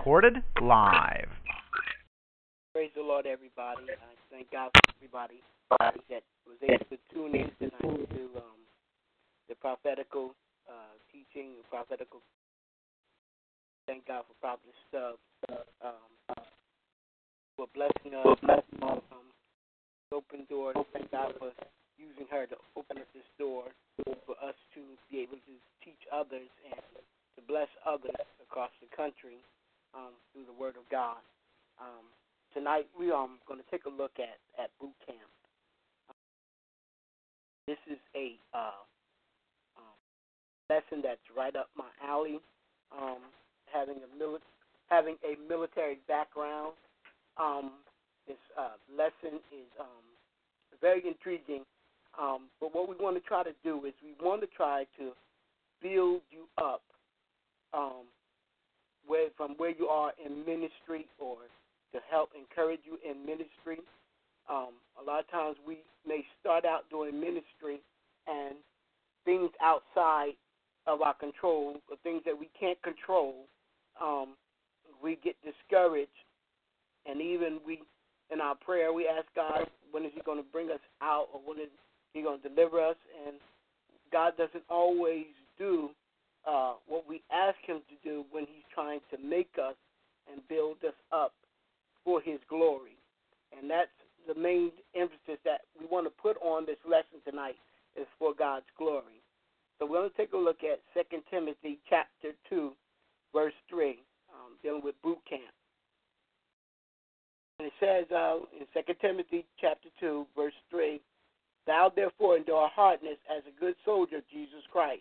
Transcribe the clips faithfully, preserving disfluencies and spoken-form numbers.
recorded live. Praise the Lord, everybody. I thank God for everybody that was able to tune in tonight to um, the prophetical uh, teaching, the prophetical. Thank God for Prophet Stubbs um, for blessing us, blessing us, um, open doors. Thank God for using her to open up this door for us to be able to teach others and to bless others across the country um, through the Word of God. Um, tonight we are um, going to take a look at, at boot camp. Um, this is a uh, um, lesson that's right up my alley. Um, having a mili- having a military background, um, this uh, lesson is um, very intriguing. Um, but what we want to try to do is we want to try to build you up um, where from where you are in ministry, or to help encourage you in ministry. Um, a lot of times we may start out doing ministry and things outside of our control, or things that we can't control, um, we get discouraged, and even we, in our prayer, we ask God, when is He going to bring us out, or when is He going to deliver us? And God doesn't always do uh, what we ask Him to do when He's trying to make us and build us up for His glory. And that's the main emphasis that we want to put on this lesson tonight, is for God's glory. So we're going to take a look at Second Timothy chapter two, verse three, um, dealing with boot camp. And it says uh, in Second Timothy chapter two, verse three, "Thou therefore endure hardness as a good soldier of Jesus Christ."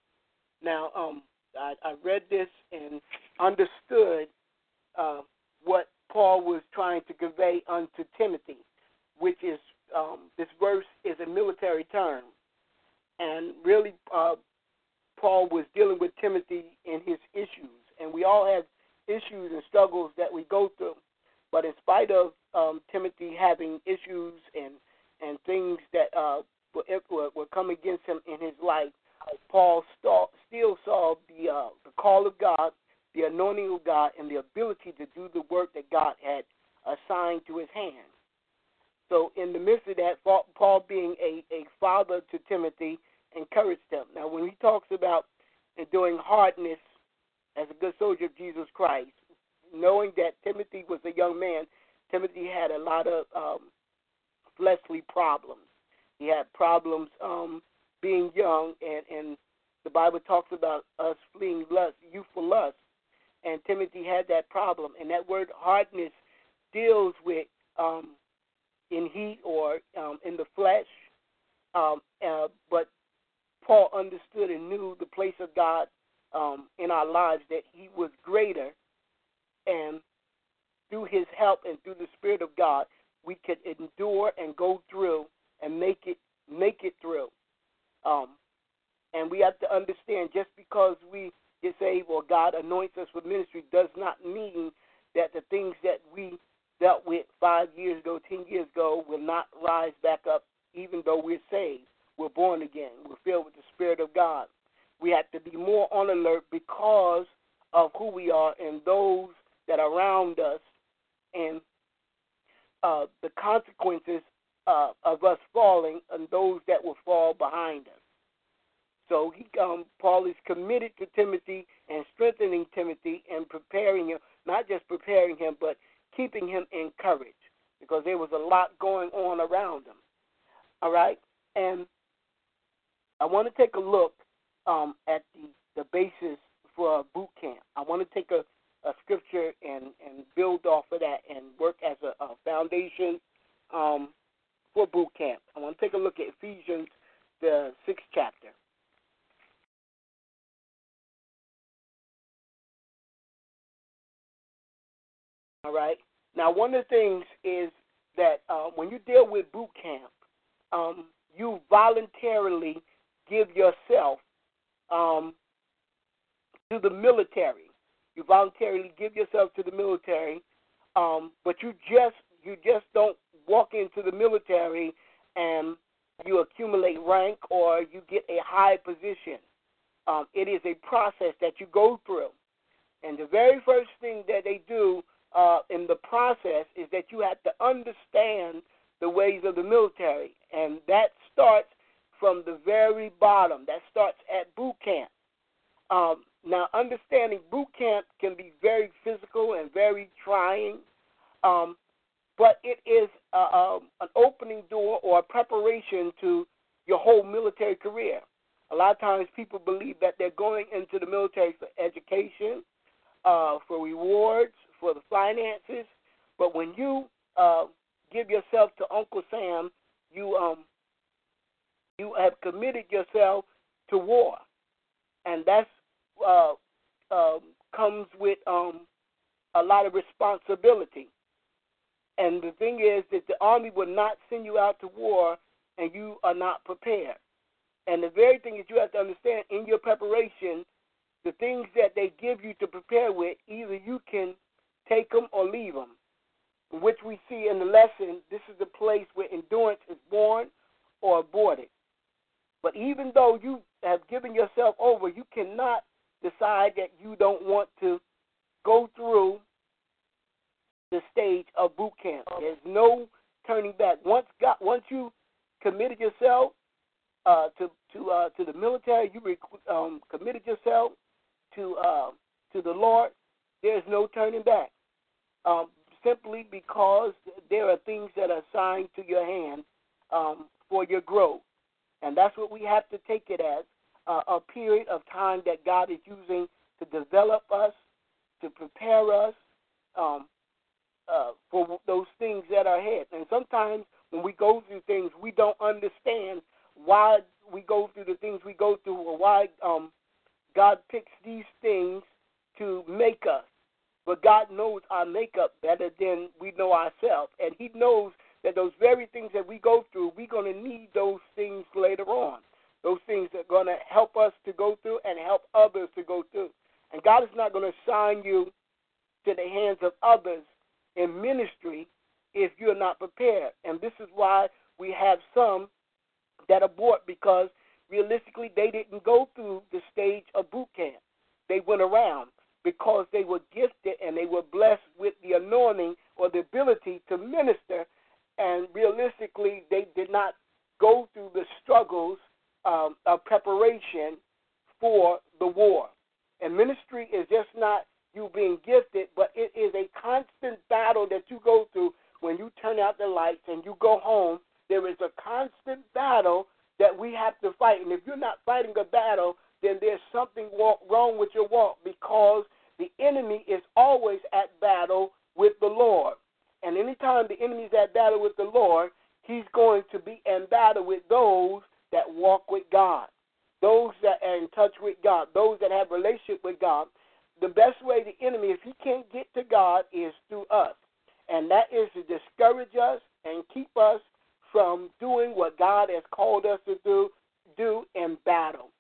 Now, um, I, I read this and understood uh, what Paul was trying to convey unto Timothy, which is, um, this verse is a military term. And really, uh, Paul was dealing with Timothy in his issues. And we all have issues and struggles that we go through. But in spite of um, Timothy having issues and, and things that uh, were, were come against him in his life, Paul st- still saw the, uh, the call of God, the anointing of God, and the ability to do the work that God had assigned to his hand. So in the midst of that, Paul, being a, a father to Timothy, encouraged him. Now, when he talks about enduring hardness as a good soldier of Jesus Christ, knowing that Timothy was a young man, Timothy had a lot of um, fleshly problems. He had problems um, being young, and, and the Bible talks about us fleeing lust, youthful lust, and Timothy had that problem. And that word hardness deals with um, in heat or um, in the flesh, um, uh, but Paul understood and knew the place of God um, in our lives, that He was greater, and through His help and through the Spirit of God, we could endure and go through and make it make it through. Um, and we have to understand, just because we get saved or God anoints us for ministry does not mean that the things that we dealt with five years ago, ten years ago, will not rise back up, even though we're saved. We're born again. We're filled with the Spirit of God. We have to be more on alert because of who we are and those that are around us, and uh, the consequences uh, of us falling, and those that will fall behind us. So he, um, Paul is committed to Timothy and strengthening Timothy and preparing him, not just preparing him, but keeping him encouraged, because there was a lot going on around him. All right? And I want to take a look um, at the, the basis for a boot camp. I want to take a, a scripture and, and build off of that and work as a, a foundation um, for boot camp. I want to take a look at Ephesians, the sixth chapter. All right? Now, one of the things is that uh, when you deal with boot camp, um, you voluntarily give yourself um, to the military. You voluntarily give yourself to the military, um, but you just you just don't walk into the military and you accumulate rank or you get a high position. Um, it is a process that you go through. And the very first thing that they do uh, in the process is that you have to understand the ways of the military. And that starts from the very bottom. That starts at boot camp. Um, now, understanding boot camp can be very physical and very trying, um, but it is uh, um, an opening door or a preparation to your whole military career. A lot of times people believe that they're going into the military for education, uh, for rewards, for the finances, but when you uh, give yourself to Uncle Sam, you um, you have committed yourself to war, and that's uh, uh, comes with um, a lot of responsibility. And the thing is that the Army will not send you out to war and you are not prepared. And the very thing that you have to understand in your preparation, the things that they give you to prepare with, either you can take them or leave them, which we see in the lesson. This is the place where endurance is born or aborted. But even though you have given yourself over, you cannot decide that you don't want to go through the stage of boot camp. There's no turning back. Once God, once you committed yourself uh, to to uh, to the military, you um, committed yourself to uh, to the Lord. There's no turning back. Um, simply because there are things that are assigned to your hand um, for your growth, and that's what we have to take it as. Uh, a period of time that God is using to develop us, to prepare us um, uh, for those things that are ahead. And sometimes when we go through things, we don't understand why we go through the things we go through, or why um, God picks these things to make us. But God knows our makeup better than we know ourselves, and He knows that those very things that we go through, we're going to need those things later on. Those things that are going to help us to go through and help others to go through. And God is not going to assign you to the hands of others in ministry if you're not prepared. And this is why we have some that abort, because realistically they didn't go through the stage of boot camp. They went around because they were gifted and they were blessed with the anointing or the ability to minister, and realistically they did not go through the struggles Um, of preparation for the war. And ministry is just not you being gifted, but it is a constant battle that you go through when you turn out the lights and you go home. There is a constant battle that we have to fight. And if you're not fighting a battle, then there's something wrong with your walk, because the enemy is always at battle with the Lord. And anytime the enemy is at battle with the Lord, he's going to be in battle with those that walk with God, those that are in touch with God, those that have a relationship with God. The best way the enemy, if he can't get to God, is through us. And that is to discourage us and keep us from doing what God has called us to do, do in battle.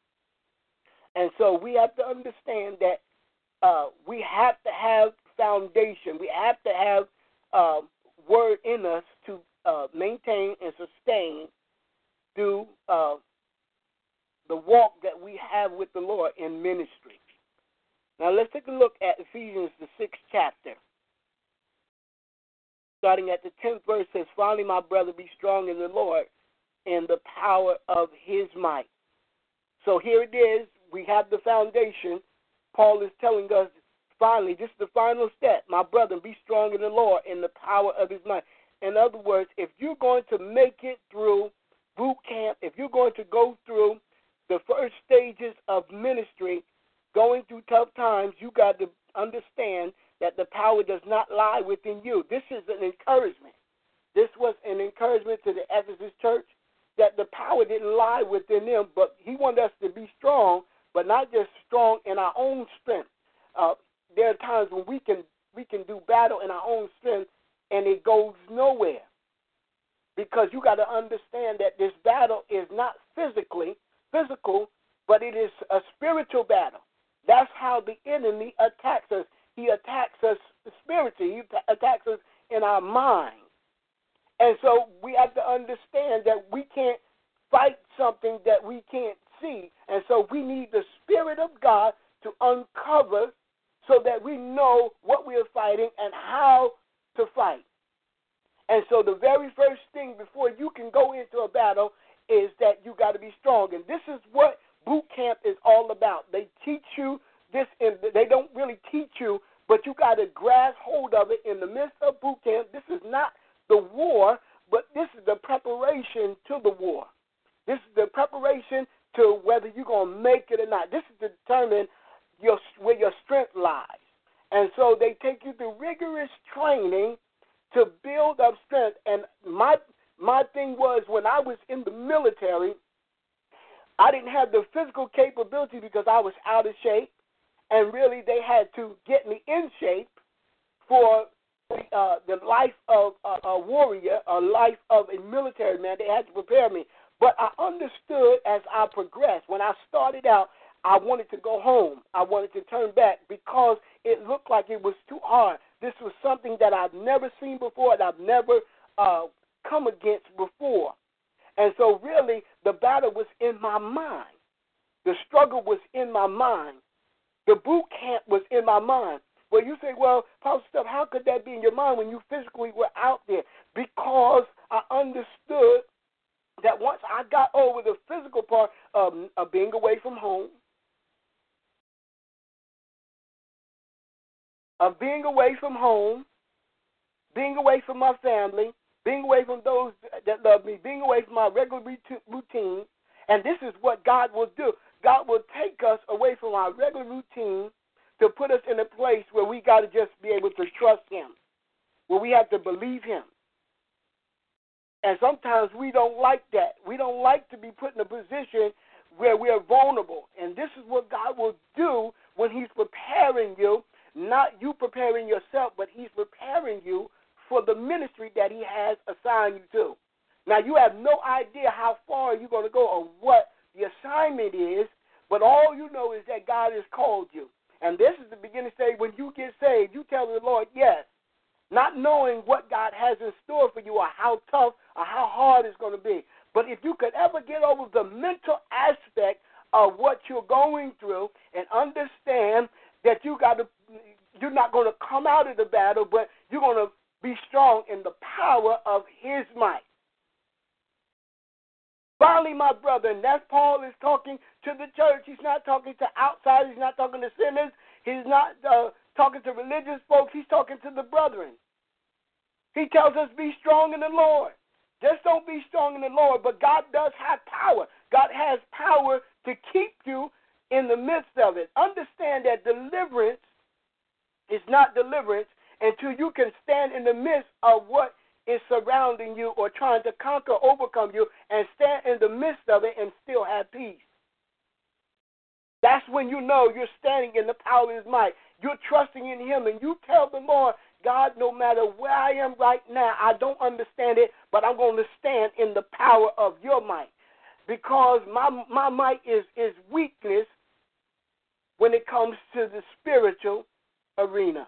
And so we have to understand that uh, we have to have foundation. We have to have uh, word in us to uh, maintain and sustain through uh, the walk that we have with the Lord in ministry. Now let's take a look at Ephesians, the sixth chapter. Starting at the tenth verse, says, "Finally, my brother, be strong in the Lord and the power of his might." So here it is. We have the foundation. Paul is telling us, finally, this is the final step. My brother, be strong in the Lord and the power of his might. In other words, if you're going to make it through boot camp, if you're going to go through the first stages of ministry, going through tough times, you got to understand that the power does not lie within you. This is an encouragement. This was an encouragement to the Ephesus church, that the power didn't lie within them, but he wanted us to be strong, but not just strong in our own strength. Uh, there are times when we can we can do battle in our own strength, and it goes nowhere. Because you got to understand that this battle is not physically physical, but it is a spiritual battle. That's how the enemy attacks us. He attacks us spiritually. He attacks us in our mind. And so we have to understand that we can't fight something that we can't see. And so we need the Spirit of God to uncover so that we know what we are fighting and how to fight. And so the very first thing before you can go into a battle is that you got to be strong. And this is what boot camp is all about. They teach you this, in, they don't really teach you, but you got to grasp hold of it in the midst of boot camp. This is not the war, but this is the preparation to the war. This is the preparation to whether you're going to make it or not. This is to determine your, where your strength lies. And so they take you through rigorous training to build up strength. And my my thing was, when I was in the military, I didn't have the physical capability because I was out of shape. And really, they had to get me in shape for the, uh, the life of a, a warrior, a life of a military man. They had to prepare me. But I understood as I progressed. When I started out, I wanted to go home. I wanted to turn back because it looked like it was too hard. This was something that I've never seen before and I've never uh, come against before. And so really, the battle was in my mind. The struggle was in my mind. The boot camp was in my mind. Well, you say, well, Pastor Steph, how could that be in your mind when you physically were out there? Because I understood that once I got over the physical part of, of being away from home, of being away from home, being away from my family, being away from those that love me, being away from my regular routine, and this is what God will do. God will take us away from our regular routine to put us in a place where we got to just be able to trust him, where we have to believe him. And sometimes we don't like that. We don't like to be put in a position where we are vulnerable. And this is what God will do when he's preparing you, not you preparing yourself, but he's preparing you for the ministry that he has assigned you to. Now, you have no idea how far you're going to go or what the assignment is, but all you know is that God has called you. And this is the beginning stage. When you get saved, you tell the Lord yes, not knowing what God has in store for you or how tough or how hard it's going to be. But if you could ever get over the mental aspect of what you're going through and understand that you got to, you're not going to come out of the battle, but you're going to be strong in the power of his might. Finally, my brother, and that's Paul is talking to the church. He's not talking to outsiders. He's not talking to sinners. He's not uh, talking to religious folks. He's talking to the brethren. He tells us be strong in the Lord. Just don't be strong in the Lord, but God does have power. God has power to keep you in the midst of it. Understand that deliverance is not deliverance until you can stand in the midst of what is surrounding you or trying to conquer, overcome you, and stand in the midst of it and still have peace. That's when you know you're standing in the power of his might. You're trusting in him, and you tell the Lord, God, no matter where I am right now, I don't understand it, but I'm going to stand in the power of your might. Because my my might is, is weakness when it comes to the spiritual arena.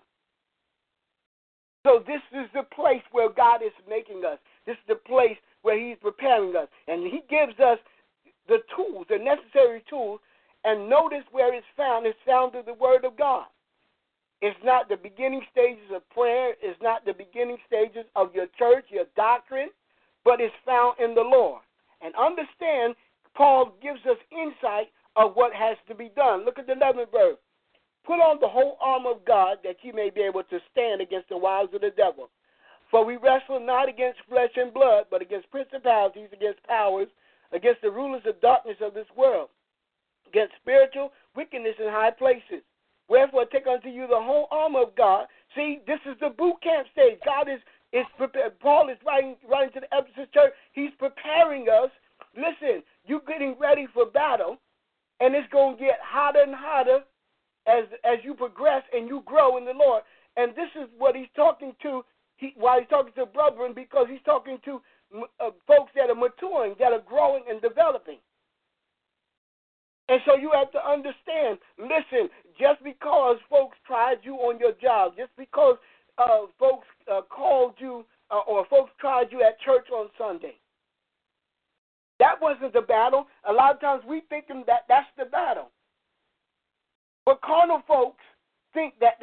So this is the place where God is making us. This is the place where he's preparing us. And he gives us the tools, the necessary tools. And notice where it's found. It's found in the Word of God. It's not the beginning stages of prayer. It's not the beginning stages of your church, your doctrine, but it's found in the Lord. And understand, Paul gives us insight of what has to be done. Look at the eleventh verse. Put on the whole armor of God that you may be able to stand against the wiles of the devil. For we wrestle not against flesh and blood, but against principalities, against powers, against the rulers of darkness of this world, against spiritual wickedness in high places. Wherefore take unto you the whole armor of God. See, this is the boot camp stage. God is, is prepared. Paul is writing, writing to the Ephesus church. He's preparing us. Listen, you're getting ready for battle, and it's going to get hotter and hotter as as you progress and you grow in the Lord. And this is what he's talking to he, while he's talking to brethren, because he's talking to uh, folks that are maturing, that are growing and developing. And so you have to understand, listen, just because folks tried you on your job, just because uh, folks uh, called you uh, or folks tried you at church on Sunday, that wasn't the battle. A lot of times we think that that's the battle. But carnal folks think that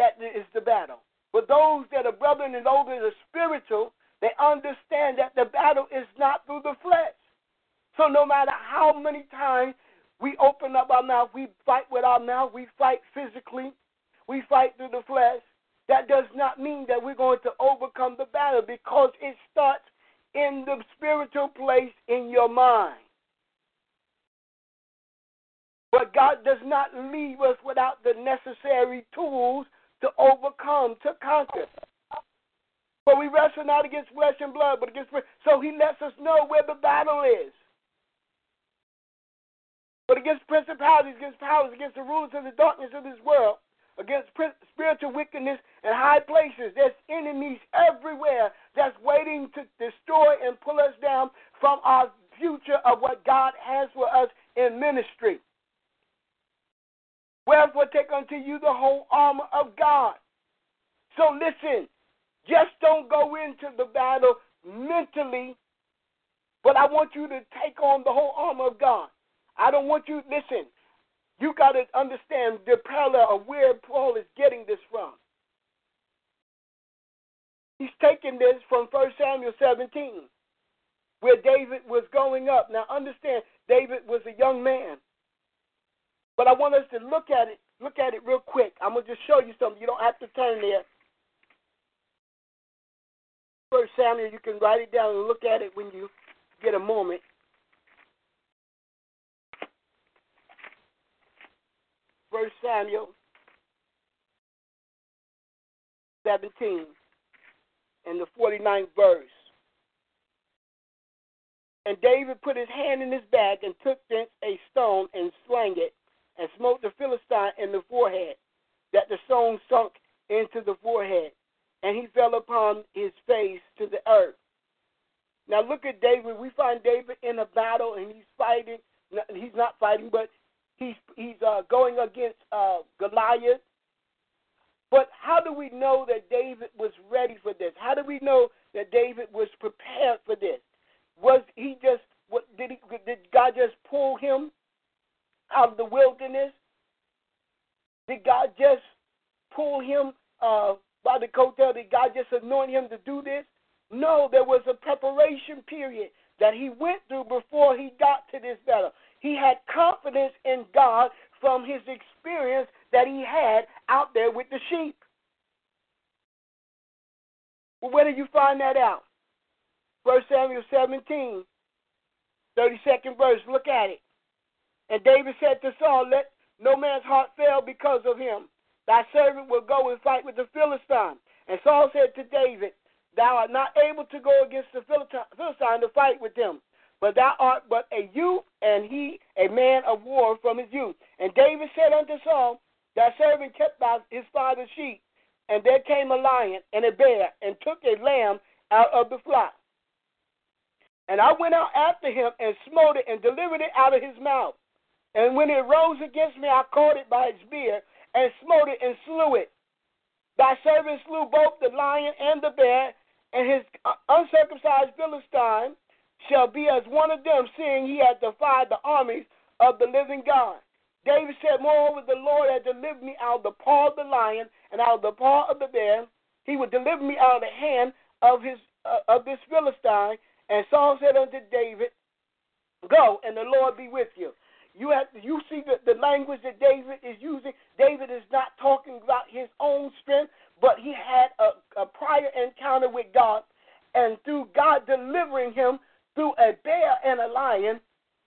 those that are brethren and those that are spiritual, they understand that the battle is not through the flesh. So no matter how many times we open up our mouth, we fight with our mouth, we fight physically, we fight through the flesh, that does not mean that we're going to overcome the battle, because it starts in the spiritual place in your mind. But God does not leave us without the necessary tools to overcome, to conquer. For we wrestle not against flesh and blood, but against... So he lets us know where the battle is. But against principalities, against powers, against the rulers of the darkness of this world, against spiritual wickedness in high places, there's enemies everywhere that's waiting to destroy and pull us down from our future of what God has for us in ministry. Wherefore take unto you the whole armor of God. So listen, just don't go into the battle mentally, but I want you to take on the whole armor of God. I don't want you, listen, you got to understand the parallel of where Paul is getting this from. He's taking this from First Samuel seventeen, where David was going up. Now understand, David was a young man. But I want us to look at it, look at it real quick. I'm going to just show you something. You don't have to turn there. First Samuel, you can write it down and look at it when you get a moment. First Samuel seventeen and the forty-ninth verse. And David put his hand in his bag and took thence a stone and slang it, and smote the Philistine in the forehead, that the stone sunk into the forehead, and he fell upon his face to the earth. Now look at David. We find David in a battle, and he's fighting. He's not fighting, but he's he's uh, going against uh, Goliath. But how do we know that David was ready for this? How do we know that David was prepared for this? Was he just, what, did, he, did God just pull him out of the wilderness? Did God just pull him uh, by the coattail? Did God just anoint him to do this? No, there was a preparation period that he went through before he got to this battle. He had confidence in God from his experience that he had out there with the sheep. Well, where do you find that out? First Samuel seventeen, thirty-second verse. Look at it. And David said to Saul, let no man's heart fail because of him. Thy servant will go and fight with the Philistine. And Saul said to David, thou art not able to go against the Philistine to fight with him, but thou art but a youth, and he a man of war from his youth. And David said unto Saul, thy servant kept by his father's sheep, and there came a lion and a bear, and took a lamb out of the flock. And I went out after him, and smote it, and delivered it out of his mouth. And when it rose against me, I caught it by its beard, and smote it, and slew it. Thy servant slew both the lion and the bear, and his uncircumcised Philistine shall be as one of them, seeing he hath defied the armies of the living God. David said, moreover, the Lord hath delivered me out of the paw of the lion and out of the paw of the bear. He would deliver me out of the hand of his uh, of this Philistine. And Saul said unto David, go, and the Lord be with you. You have you see the, the language that David is using. David is not talking about his own strength, but he had a, a prior encounter with God, and through God delivering him through a bear and a lion,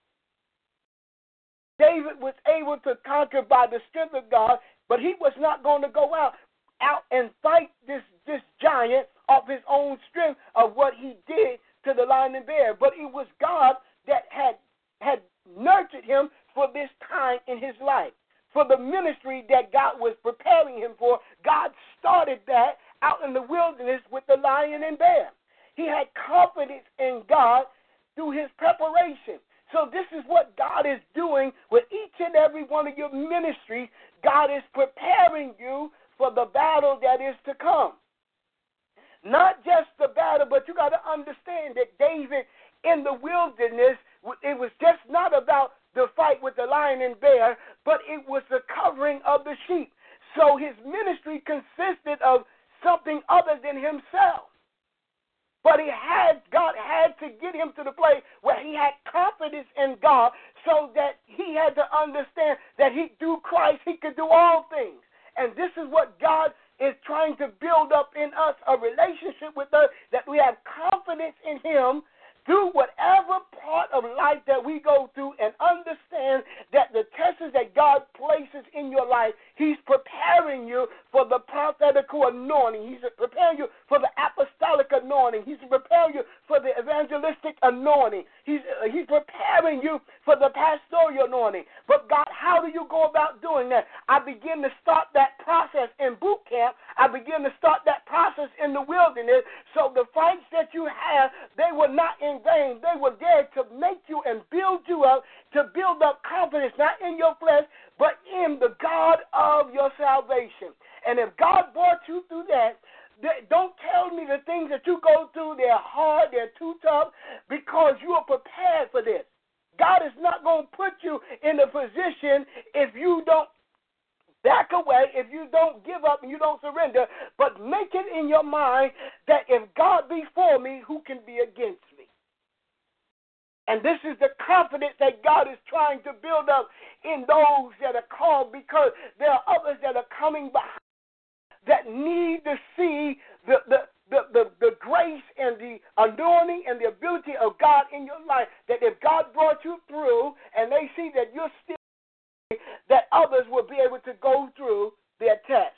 David was able to conquer by the strength of God, but he was not going to go out, out and fight this, this giant of his own strength of what he did to the lion and bear. But it was God that had had nurtured him for this time in his life, for the ministry that God was preparing him for. God started that out in the wilderness with the lion and bear. He had confidence in God through his preparation. So this is what God is doing with each and every one of your ministries. God is preparing you for the battle that is to come. Not just the battle, but you got to understand that David in the wilderness, it was just not about the fight with the lion and bear, but it was the covering of the sheep. So his ministry consisted of something other than himself. But he had, God had to get him to the place where he had confidence in God so that he had to understand that he, through Christ, he could do all things. And this is what God is trying to build up in us, a relationship with us, that we have confidence in him through whatever part of life that we go through, and understand that the tests that God places in your life, he's preparing you for the prophetical anointing. He's preparing you for the apostolic anointing. He's preparing you for the evangelistic anointing. He's, uh, he's preparing you for the pastoral anointing. But God, how do you go about doing that? I begin to start that process in boot camp. I begin to start that process in the wilderness. So the fights that you have, they were not in vain. They were there to make you and build you up, to build up confidence, not in your flesh, but in the God of your salvation. And if God brought you through that, don't tell me the things that you go through, they're hard, they're too tough, because you are prepared for this. God is not going to put you in a position if you don't back away, if you don't give up and you don't surrender, but make it in your mind that if God be for me, who can be against me? And this is the confidence that God is trying to build up in those that are called, because there are others that are coming behind that need to see the, the, the, the, the grace and the anointing and the ability of God in your life, that if God brought you through and they see that you're still, that others will be able to go through their test.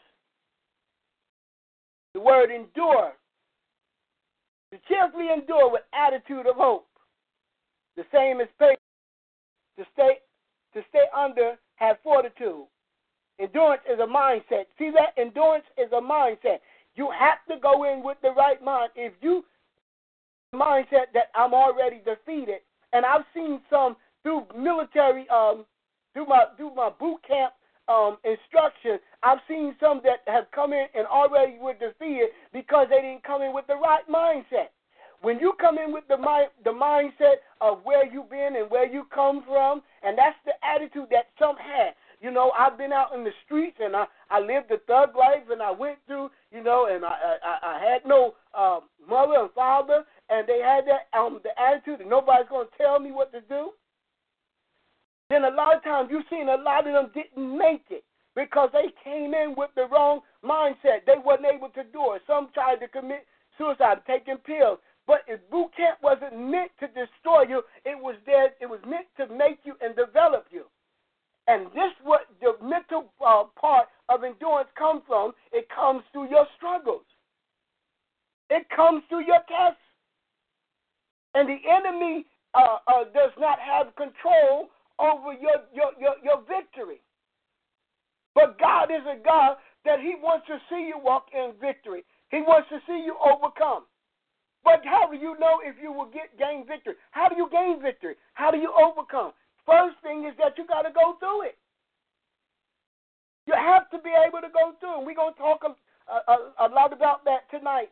The word endure. To cheerfully endure with attitude of hope. The same as patience. To stay, to stay under, have fortitude. Endurance is a mindset. See that? Endurance is a mindset. You have to go in with the right mind. If you mindset that I'm already defeated, and I've seen some through military, um, through my through my boot camp um, instruction, I've seen some that have come in and already were defeated because they didn't come in with the right mindset. When you come in with the mind, the mindset of where you've been and where you come from, and that's the attitude that some had. You know, I've been out in the streets, and I, I lived the thug life, and I went through, you know, and I I, I had no um, mother and father, and they had that um, the attitude that nobody's going to tell me what to do. Then a lot of times you've seen a lot of them didn't make it because they came in with the wrong mindset. They wasn't able to do it. Some tried to commit suicide, taking pills. But if boot camp wasn't meant to destroy you, it was there. It was meant to make you and develop you. And this what the mental uh, part of endurance comes from. It comes through your struggles. It comes through your tests. And the enemy uh, uh, does not have control over your, your, your, your victory. But God is a God that he wants to see you walk in victory. He wants to see you overcome. But how do you know if you will get gain victory? How do you gain victory? How do you overcome? First thing is that you got to go through it. You have to be able to go through it. And we're going to talk a, a, a lot about that tonight.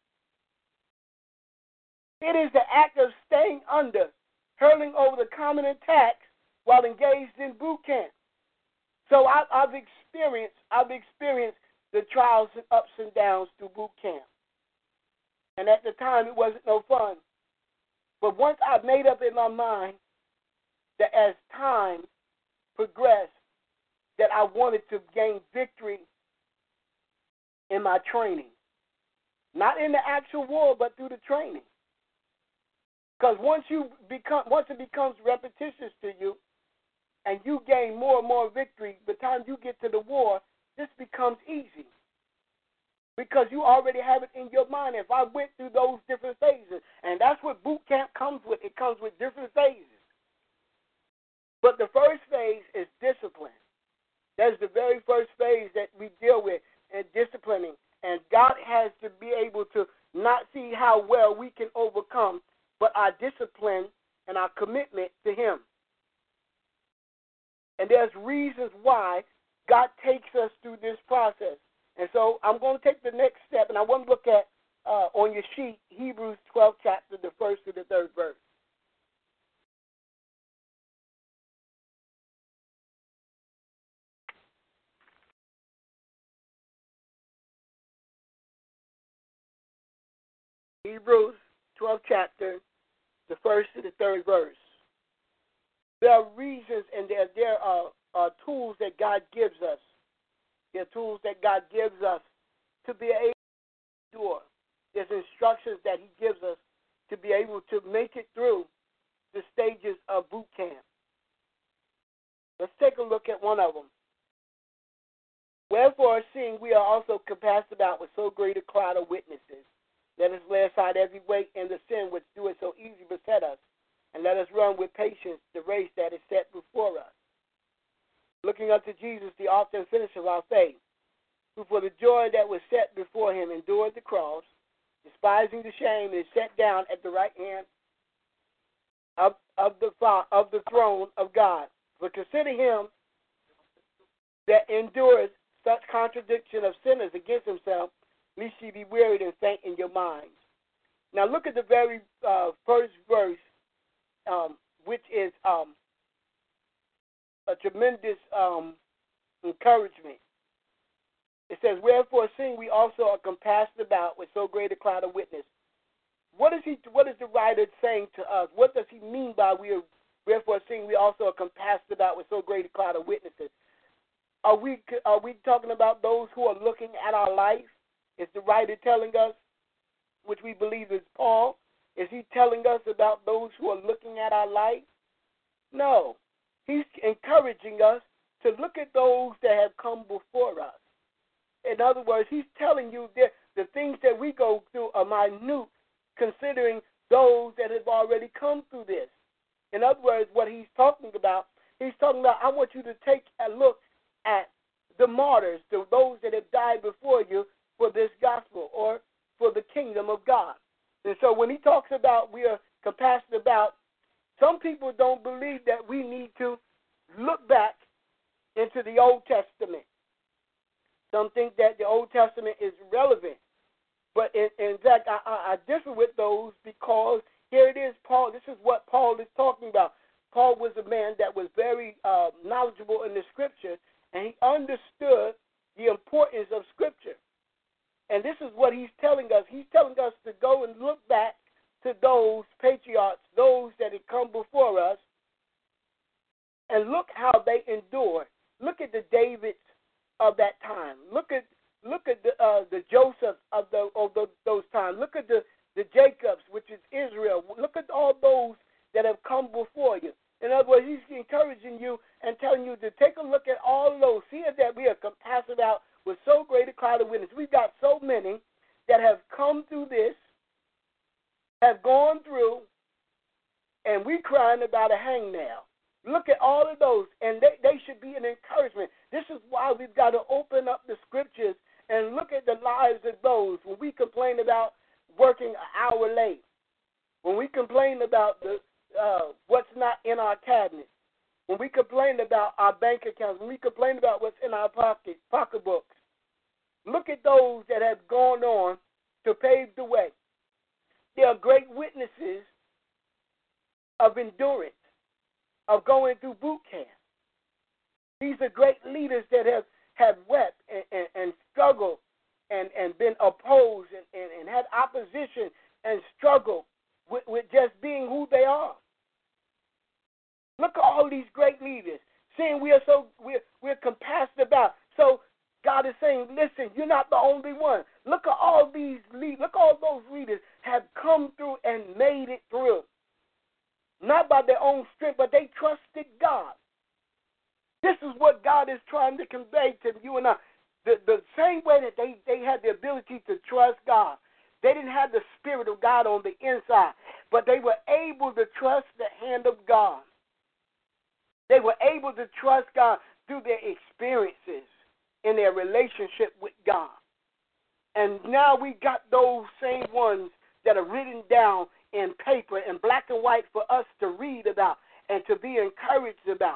It is the act of staying under, hurling over the common attacks while engaged in boot camp. So I, I've experienced, I've experienced the trials and ups and downs through boot camp. And at the time, it wasn't no fun. But once I made up in my mind that as time progressed, that I wanted to gain victory in my training. Not in the actual war, but through the training. Because once you become, once it becomes repetitious to you, and you gain more and more victory, by the time you get to the war, this becomes easy. Because you already have it in your mind. If I went through those different phases, and that's what boot camp comes with. It comes with different phases. But the first phase is discipline. That's the very first phase that we deal with, and disciplining. And God has to be able to not see how well we can overcome, but our discipline and our commitment to him. And there's reasons why God takes us through this process. And so I'm going to take the next step, and I want to look at, uh, on your sheet, Hebrews twelve chapter, the first to the third verse. Hebrews twelfth chapter, the first to the third verse. There are reasons and there, there are, are tools that God gives us. There are tools that God gives us to be able to endure. There's instructions that he gives us to be able to make it through the stages of boot camp. Let's take a look at one of them. Wherefore, seeing we are also compassed about with so great a cloud of witnesses, let us lay aside every weight and the sin which doeth so easily beset us, and let us run with patience the race that is set before us. Looking unto Jesus, the author and finisher of our faith, who for the joy that was set before him endured the cross, despising the shame, and is set down at the right hand of, of, the, of the throne of God. But consider him that endures such contradiction of sinners against himself, lest ye be wearied and faint in your minds. Now look at the very uh, first verse, um, which is um, a tremendous um, encouragement. It says, wherefore, seeing we also are compassed about with so great a cloud of witness. What is he? What is the writer saying to us? What does he mean by we are, wherefore, seeing we also are compassed about with so great a cloud of witnesses? Are we, are we talking about those who are looking at our life? Is the writer telling us, which we believe is Paul, is he telling us about those who are looking at our life? No. He's encouraging us to look at those that have come before us. In other words, he's telling you that the things that we go through are minute, considering those that have already come through this. In other words, what he's talking about, he's talking about, I want you to take a look at the martyrs, the, those that have died before you for this gospel or for the kingdom of God. And so when he talks about we are compassed about, some people don't believe that we need to look back into the Old Testament. Some think that the Old Testament is relevant. But in, in fact, I, I, I differ with those because here it is, Paul. This is what Paul is talking about. Paul was a man that was very uh, knowledgeable in the Scripture, and he understood the importance of Scripture. And this is what he's telling us. He's telling us to go and look back to those patriarchs, those that had come before us, and look how they endured. Look at the Davids of that time. Look at look at the uh, the Joseph of the of the, those times. Look at the the Jacobs, which is Israel. Look at all those that have come before you. In other words, he's encouraging you and telling you to take a look at all those. See that we are compassed about with so great a cloud of witnesses. We've got so many that have come through this, have gone through, and we crying about a hangnail. Look at all of those, and they, they should be an encouragement. This is why we've got to open up the Scriptures and look at the lives of those. When we complain about working an hour late, when we complain about the uh, what's not in our cabinet, when we complain about our bank accounts, when we complain about what's in our pocket pocketbooks, look at those that have gone on to pave the way. They are great witnesses of endurance, of going through boot camp. These are great leaders that have, have wept and, and, and struggled and, and been opposed and, and, and had opposition and struggled with, with just being who they are. Look at all these great leaders, seeing we are so we're, we're compassed about. So God is saying, listen, you're not the only one. Look at all these leaders. Look at all those leaders have come through and made it through. Not by their own strength, but they trusted God. This is what God is trying to convey to you and I. The, the same way that they, they had the ability to trust God. They didn't have the Spirit of God on the inside, but they were able to trust the hand of God. They were able to trust God through their experiences in their relationship with God. And now we got those same ones that are written down in paper in black and white for us to read about and to be encouraged about.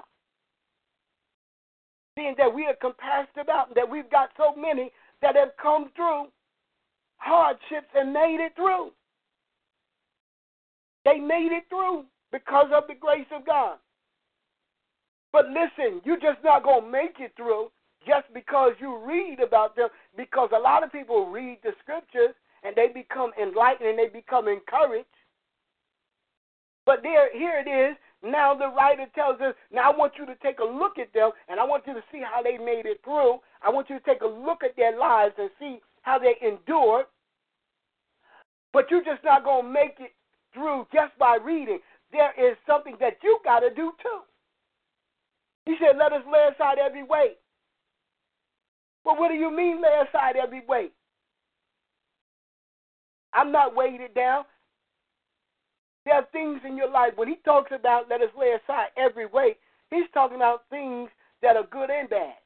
Seeing that we are compassed about, that we've got so many that have come through hardships and made it through. They made it through because of the grace of God. But listen, you're just not going to make it through just because you read about them, because a lot of people read the Scriptures and they become enlightened and they become encouraged. But there, here it is. Now the writer tells us, now I want you to take a look at them, and I want you to see how they made it through. I want you to take a look at their lives and see how they endured. But you're just not going to make it through just by reading. There is something that you got to do too. He said, let us lay aside every weight. Well, what do you mean lay aside every weight? I'm not weighted down. There are things in your life, when he talks about let us lay aside every weight, he's talking about things that are good and bad.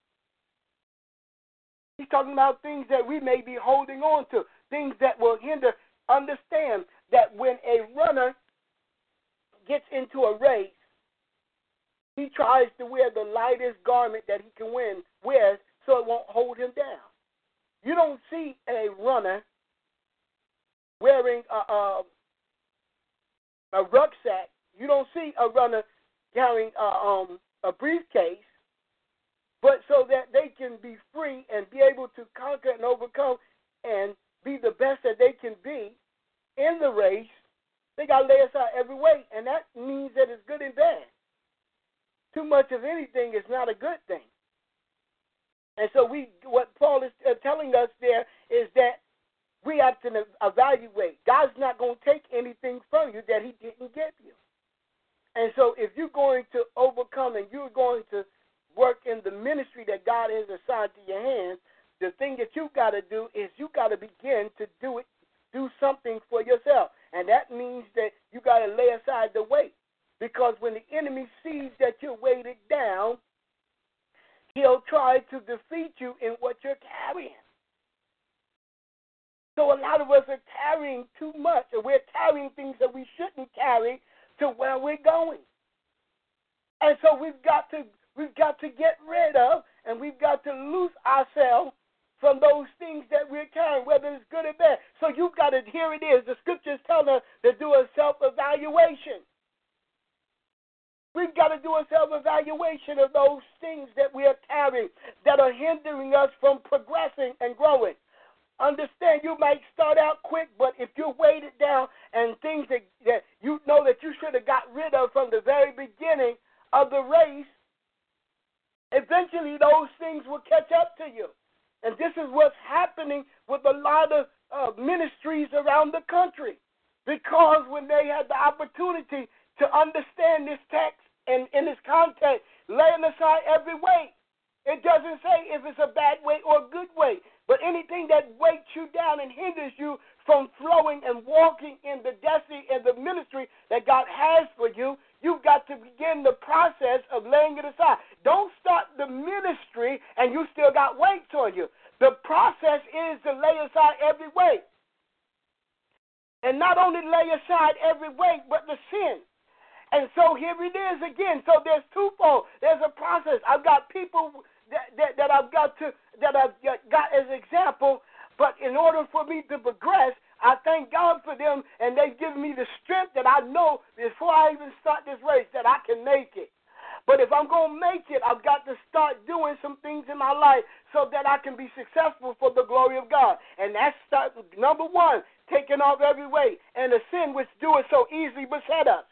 He's talking about things that we may be holding on to, things that will hinder. Understand that when a runner gets into a race, he tries to wear the lightest garment that he can win, wear so it won't hold him down. You don't see a runner wearing a, a, a rucksack. You don't see a runner carrying a, um, a briefcase, but so that they can be free and be able to conquer and overcome and be the best that they can be in the race, they got to lay aside every weight, and that means that it's good and bad. Too much of anything is not a good thing. And so we, what Paul is uh, telling us there is that we have to evaluate. God's not going to take anything from you that he didn't give you. And so if you're going to overcome and you're going to work in the ministry that God has assigned to your hands, the thing that you got to do is you got to begin to do it, do something for yourself. And that means that you got to lay aside the weight. Because when the enemy sees that you're weighted down, he'll try to defeat you in what you're carrying. So a lot of us are carrying too much, or we're carrying things that we shouldn't carry to where we're going. And so we've got to we've got to get rid of, and we've got to loose ourselves from those things that we're carrying, whether it's good or bad. So you've got to, here it is, the scriptures tell us to do a self-evaluation. We've got to do a self-evaluation of those things that we are carrying that are hindering us from progressing and growing. Understand, you might start out quick, but if you're weighted down and things that, that you know that you should have got rid of from the very beginning of the race, eventually those things will catch up to you. And this is what's happening with a lot of uh, ministries around the country. Because when they had the opportunity to understand this text and in its context, laying aside every weight, it doesn't say if it's a bad weight or a good weight, but anything that weights you down and hinders you from flowing and walking in the destiny and the ministry that God has for you, you've got to begin the process of laying it aside. Don't start the ministry and you still got weights on you. The process is to lay aside every weight. And not only lay aside every weight, but the sin. And so here it is again. So there's twofold. There's a process. I've got people that, that, that I've got to that I've got as example, but in order for me to progress, I thank God for them, and they've given me the strength that I know before I even start this race that I can make it. But if I'm going to make it, I've got to start doing some things in my life so that I can be successful for the glory of God. And that's start, number one, taking off every weight and the sin which do it so easily beset us.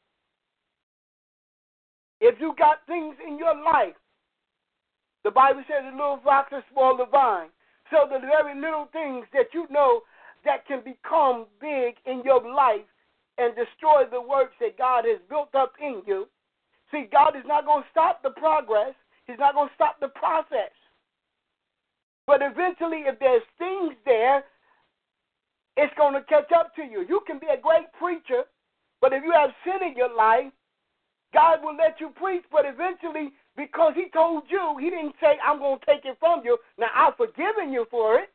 If you got things in your life, the Bible says the little foxes spoil the vine. So the very little things that you know that can become big in your life and destroy the works that God has built up in you. See, God is not going to stop the progress. He's not going to stop the process. But eventually, if there's things there, it's going to catch up to you. You can be a great preacher, but if you have sin in your life, God will let you preach, but eventually, because he told you, he didn't say, I'm going to take it from you. Now, I've forgiven you for it.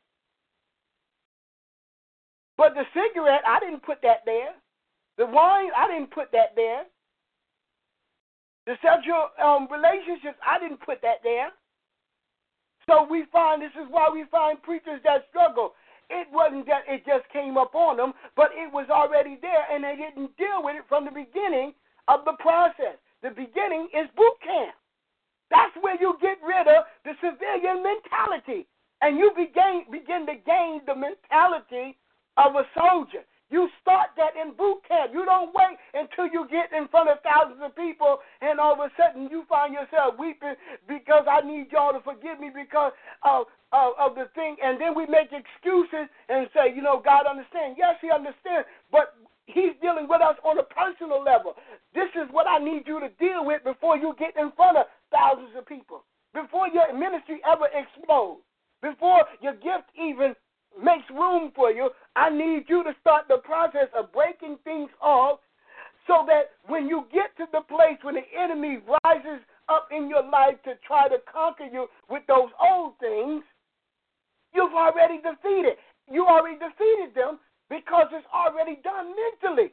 But the cigarette, I didn't put that there. The wine, I didn't put that there. The sexual um, relationships, I didn't put that there. So we find, this is why we find preachers that struggle. It wasn't that it just came up on them, but it was already there, and they didn't deal with it from the beginning of the process. The beginning is boot camp. That's where you get rid of the civilian mentality and you begin, begin to gain the mentality of a soldier. You start that in boot camp. You don't wait until you get in front of thousands of people and all of a sudden you find yourself weeping because I need y'all to forgive me because of, of, of the thing. And then we make excuses and say, you know, God understands. Yes, he understands, but he's dealing with us on a personal level. This is what I need you to deal with before you get in front of thousands of people, before your ministry ever explodes, before your gift even makes room for you. I need you to start the process of breaking things off so that when you get to the place when the enemy rises up in your life to try to conquer you with those old things, you've already defeated. You already defeated them because it's already done mentally.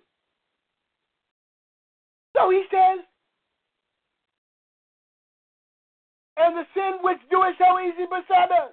So he says, and the sin which doeth so easy beset us,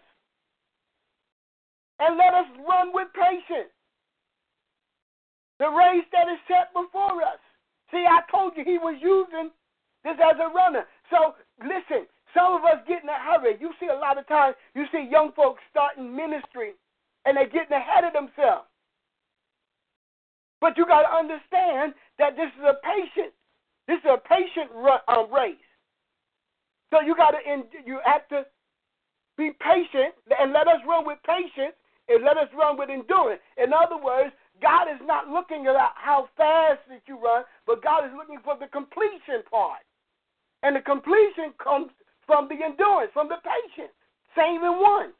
and let us run with patience the race that is set before us. See, I told you he was using this as a runner. So, listen, some of us get in a hurry. You see a lot of times, you see young folks starting ministry, and they're getting ahead of themselves. But you got to understand that this is a patient, this is a patient run, um, race. So you got to, you have to be patient, and let us run with patience, and let us run with endurance. In other words, God is not looking at how fast that you run, but God is looking for the completion part. And the completion comes from the endurance, from the patience. Same in one.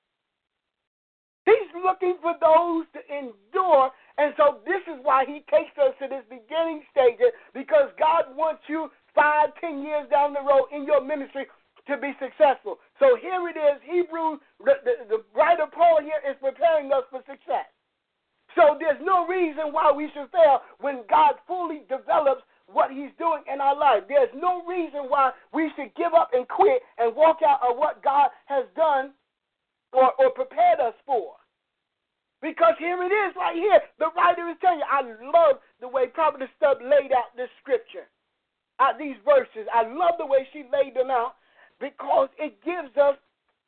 He's looking for those to endure, and so this is why he takes us to this beginning stage, because God wants you five, ten years down the road in your ministry to be successful. So here it is, Hebrews, the, the, the writer Paul here is preparing us for success. So there's no reason why we should fail when God fully develops what he's doing in our life. There's no reason why we should give up and quit and walk out of what God has done or, or prepared us for. Because here it is right here. The writer is telling you, I love the way Prophet Stubb laid out this scripture, out these verses. I love the way she laid them out because it gives us,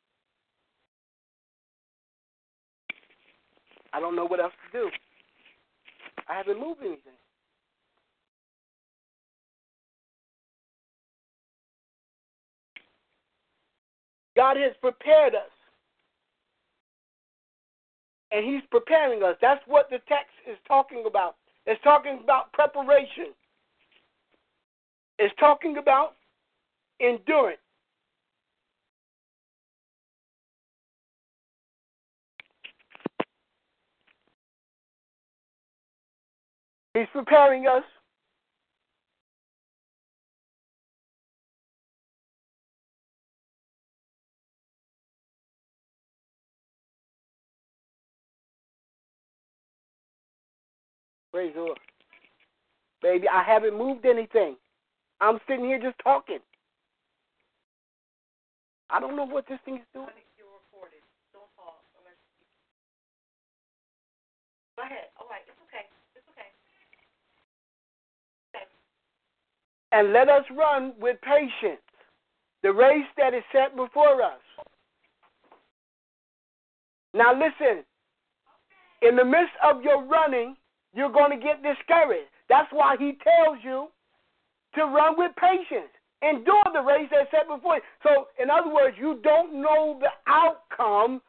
I don't know what else to do. I haven't moved anything. God has prepared us. And he's preparing us. That's what the text is talking about. It's talking about preparation. It's talking about endurance. He's preparing us. Praise the Lord. Baby, I haven't moved anything. I'm sitting here just talking. I don't know what this thing is doing. You're recorded. Don't pause. Go ahead. All right. It's okay. It's okay. Okay. And let us run with patience the race that is set before us. Now listen, in the midst of your running, you're going to get discouraged. That's why he tells you to run with patience. Endure the race that's set before you. So, in other words, you don't know the outcome.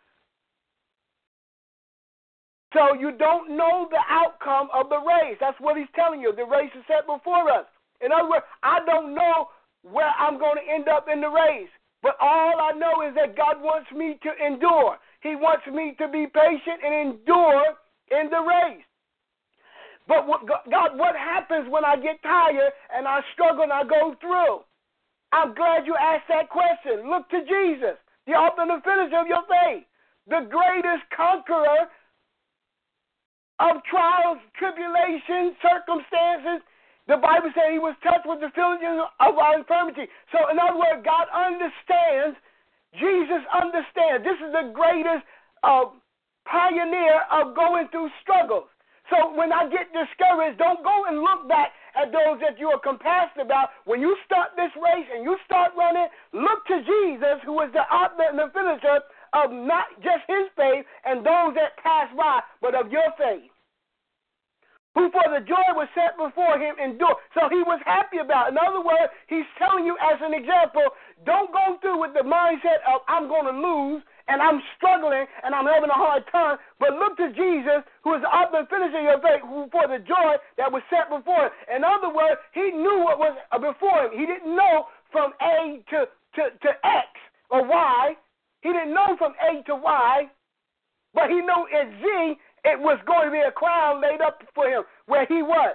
So you don't know the outcome of the race. That's what he's telling you. The race is set before us. In other words, I don't know where I'm going to end up in the race. But all I know is that God wants me to endure. He wants me to be patient and endure in the race. But what, God, what happens when I get tired and I struggle and I go through? I'm glad you asked that question. Look to Jesus, the author and the finisher of your faith, the greatest conqueror of trials, tribulations, circumstances. The Bible says he was touched with the feelings of our infirmity. So in other words, God understands, Jesus understands. This is the greatest uh, pioneer of going through struggles. So when I get discouraged, don't go and look back at those that you are compassed about. When you start this race and you start running, look to Jesus, who is the author and the finisher of not just his faith and those that pass by, but of your faith. Who for the joy was set before him endured. So he was happy about it. In other words, he's telling you as an example, don't go through with the mindset of I'm going to lose and I'm struggling and I'm having a hard time, but look to Jesus, who is the author and finisher of your faith, who for the joy that was set before him. In other words, he knew what was before him. He didn't know from A to, to, to X or Y. He didn't know from A to Y, but he knew at Z it was going to be a crown laid up for him where he was.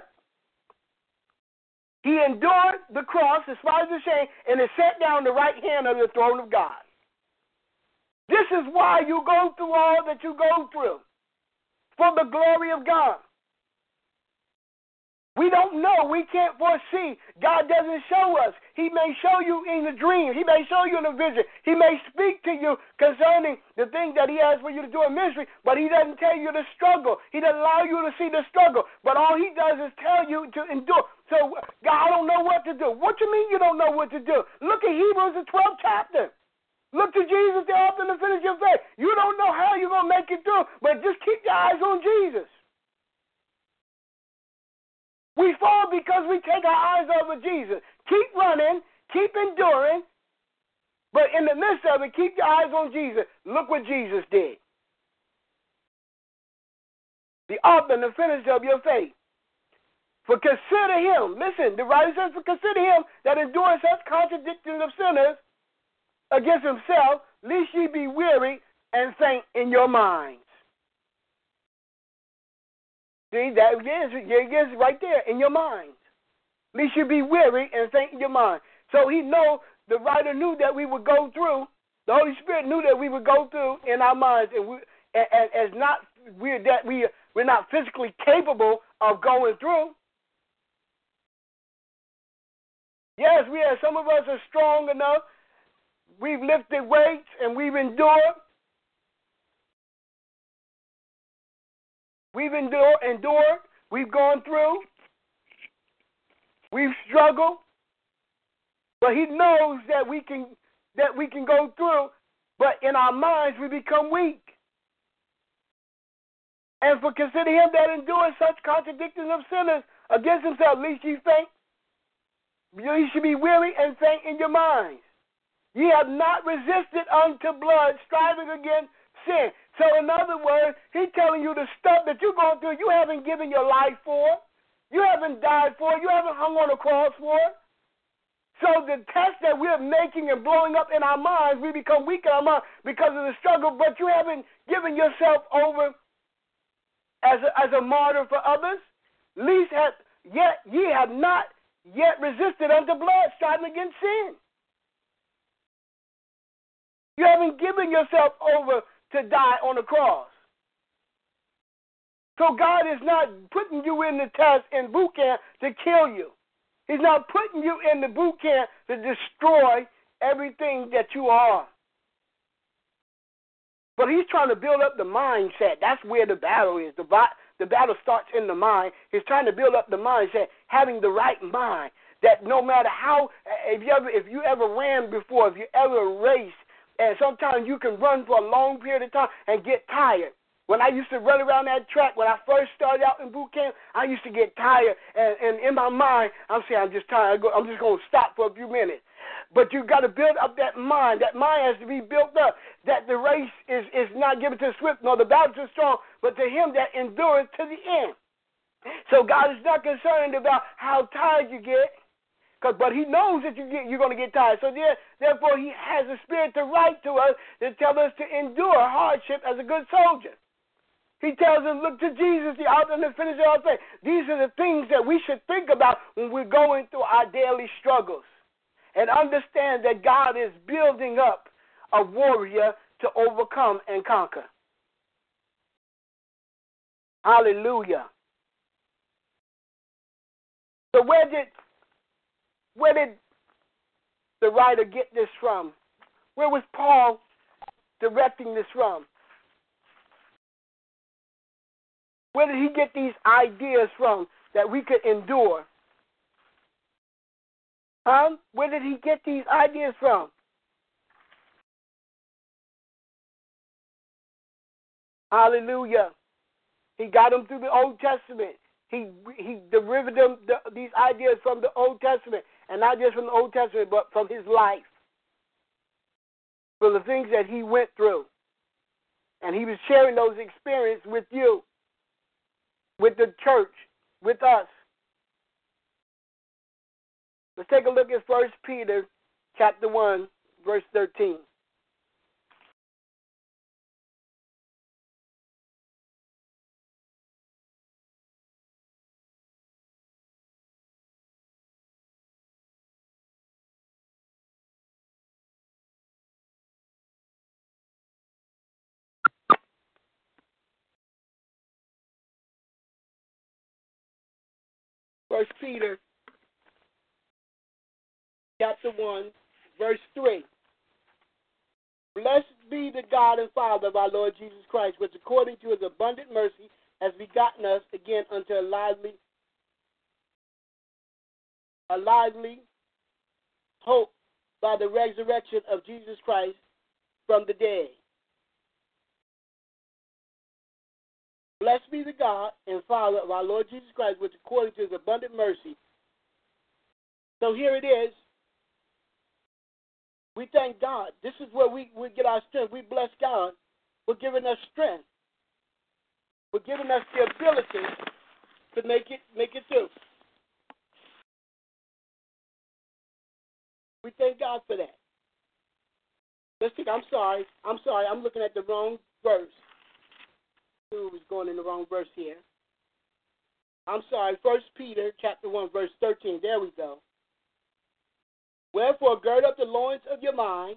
He endured the cross, despised the shame, and is set down the right hand of the throne of God. This is why you go through all that you go through, for the glory of God. We don't know. We can't foresee. God doesn't show us. He may show you in a dream. He may show you in a vision. He may speak to you concerning the things that he has for you to do in ministry, but he doesn't tell you the struggle. He doesn't allow you to see the struggle, but all he does is tell you to endure. So, God, I don't know what to do. What you mean you don't know what to do? Look at Hebrews, the twelfth chapter. Look to Jesus, the author and the finisher of your faith. You don't know how you're going to make it through, but just keep your eyes on Jesus. We fall because we take our eyes over Jesus. Keep running, keep enduring, but in the midst of it, keep your eyes on Jesus. Look what Jesus did. The author and the finisher of your faith. For consider him, listen, the writer says, for consider him that endures such contradictions of sinners against himself, lest ye be weary and faint in your minds. See, that is, it is right there in your minds. Lest you be weary and faint in your mind. So he know, the writer knew that we would go through, the Holy Spirit knew that we would go through in our minds, and we, and, and as not we're that we we're not physically capable of going through. Yes, we are. Some of us are strong enough. We've lifted weights and we've endured. We've endured, endured. We've gone through. We've struggled. But he knows that we can that we can go through, but in our minds we become weak. And for consider him that endures such contradictions of sinners against himself, lest ye faint. Ye should be weary and faint in your minds. Ye have not resisted unto blood, striving against sin. So in other words, he's telling you the stuff that you're going through, you haven't given your life for. You haven't died for. You haven't hung on a cross for. So the test that we're making and blowing up in our minds, we become weak in our minds because of the struggle, but you haven't given yourself over as a, as a martyr for others. Least have, yet ye have not yet resisted unto blood, striving against sin. You haven't given yourself over to die on the cross. So God is not putting you in the test in boot camp to kill you. He's not putting you in the boot camp to destroy everything that you are. But he's trying to build up the mindset. That's where the battle is. The, the battle starts in the mind. He's trying to build up the mindset, having the right mind. That no matter how, if you ever, if you ever ran before, if you ever raced, and sometimes you can run for a long period of time and get tired. When I used to run around that track, when I first started out in boot camp, I used to get tired. And, and in my mind, I'm saying, I'm just tired. I'm just going to stop for a few minutes. But you got to build up that mind. That mind has to be built up. That the race is, is not given to the swift, nor the battle to the strong, but to him that endureth to the end. So God is not concerned about how tired you get. But he knows that you get, you're going to get tired. So there, therefore, he has a spirit to write to us to tell us to endure hardship as a good soldier. He tells us, look to Jesus, the author and the finisher of our faith. These are the things that we should think about when we're going through our daily struggles. And understand that God is building up a warrior to overcome and conquer. Hallelujah. So where did... Where did the writer get this from? Where was Paul directing this from? Where did he get these ideas from that we could endure? Huh? Where did he get these ideas from? Hallelujah. He got them through the Old Testament. He he derived them the, these ideas from the Old Testament, and not just from the Old Testament, but from his life, from the things that he went through, and he was sharing those experiences with you, with the church, with us. Let's take a look at First Peter, chapter one, verse thirteen. First Peter, chapter one, verse three. Blessed be the God and Father of our Lord Jesus Christ, which according to his abundant mercy has begotten us again unto a lively, a lively hope by the resurrection of Jesus Christ from the dead. Blessed be the God and Father of our Lord Jesus Christ, which according to his abundant mercy. So here it is. We thank God. This is where we, we get our strength. We bless God for giving us strength, for giving us the ability to make it make it through. We thank God for that. Let's see. I'm sorry. I'm sorry. I'm looking at the wrong verse. I was going in the wrong verse here. I'm sorry. First Peter chapter one, verse thirteen. There we go. Wherefore, gird up the loins of your mind,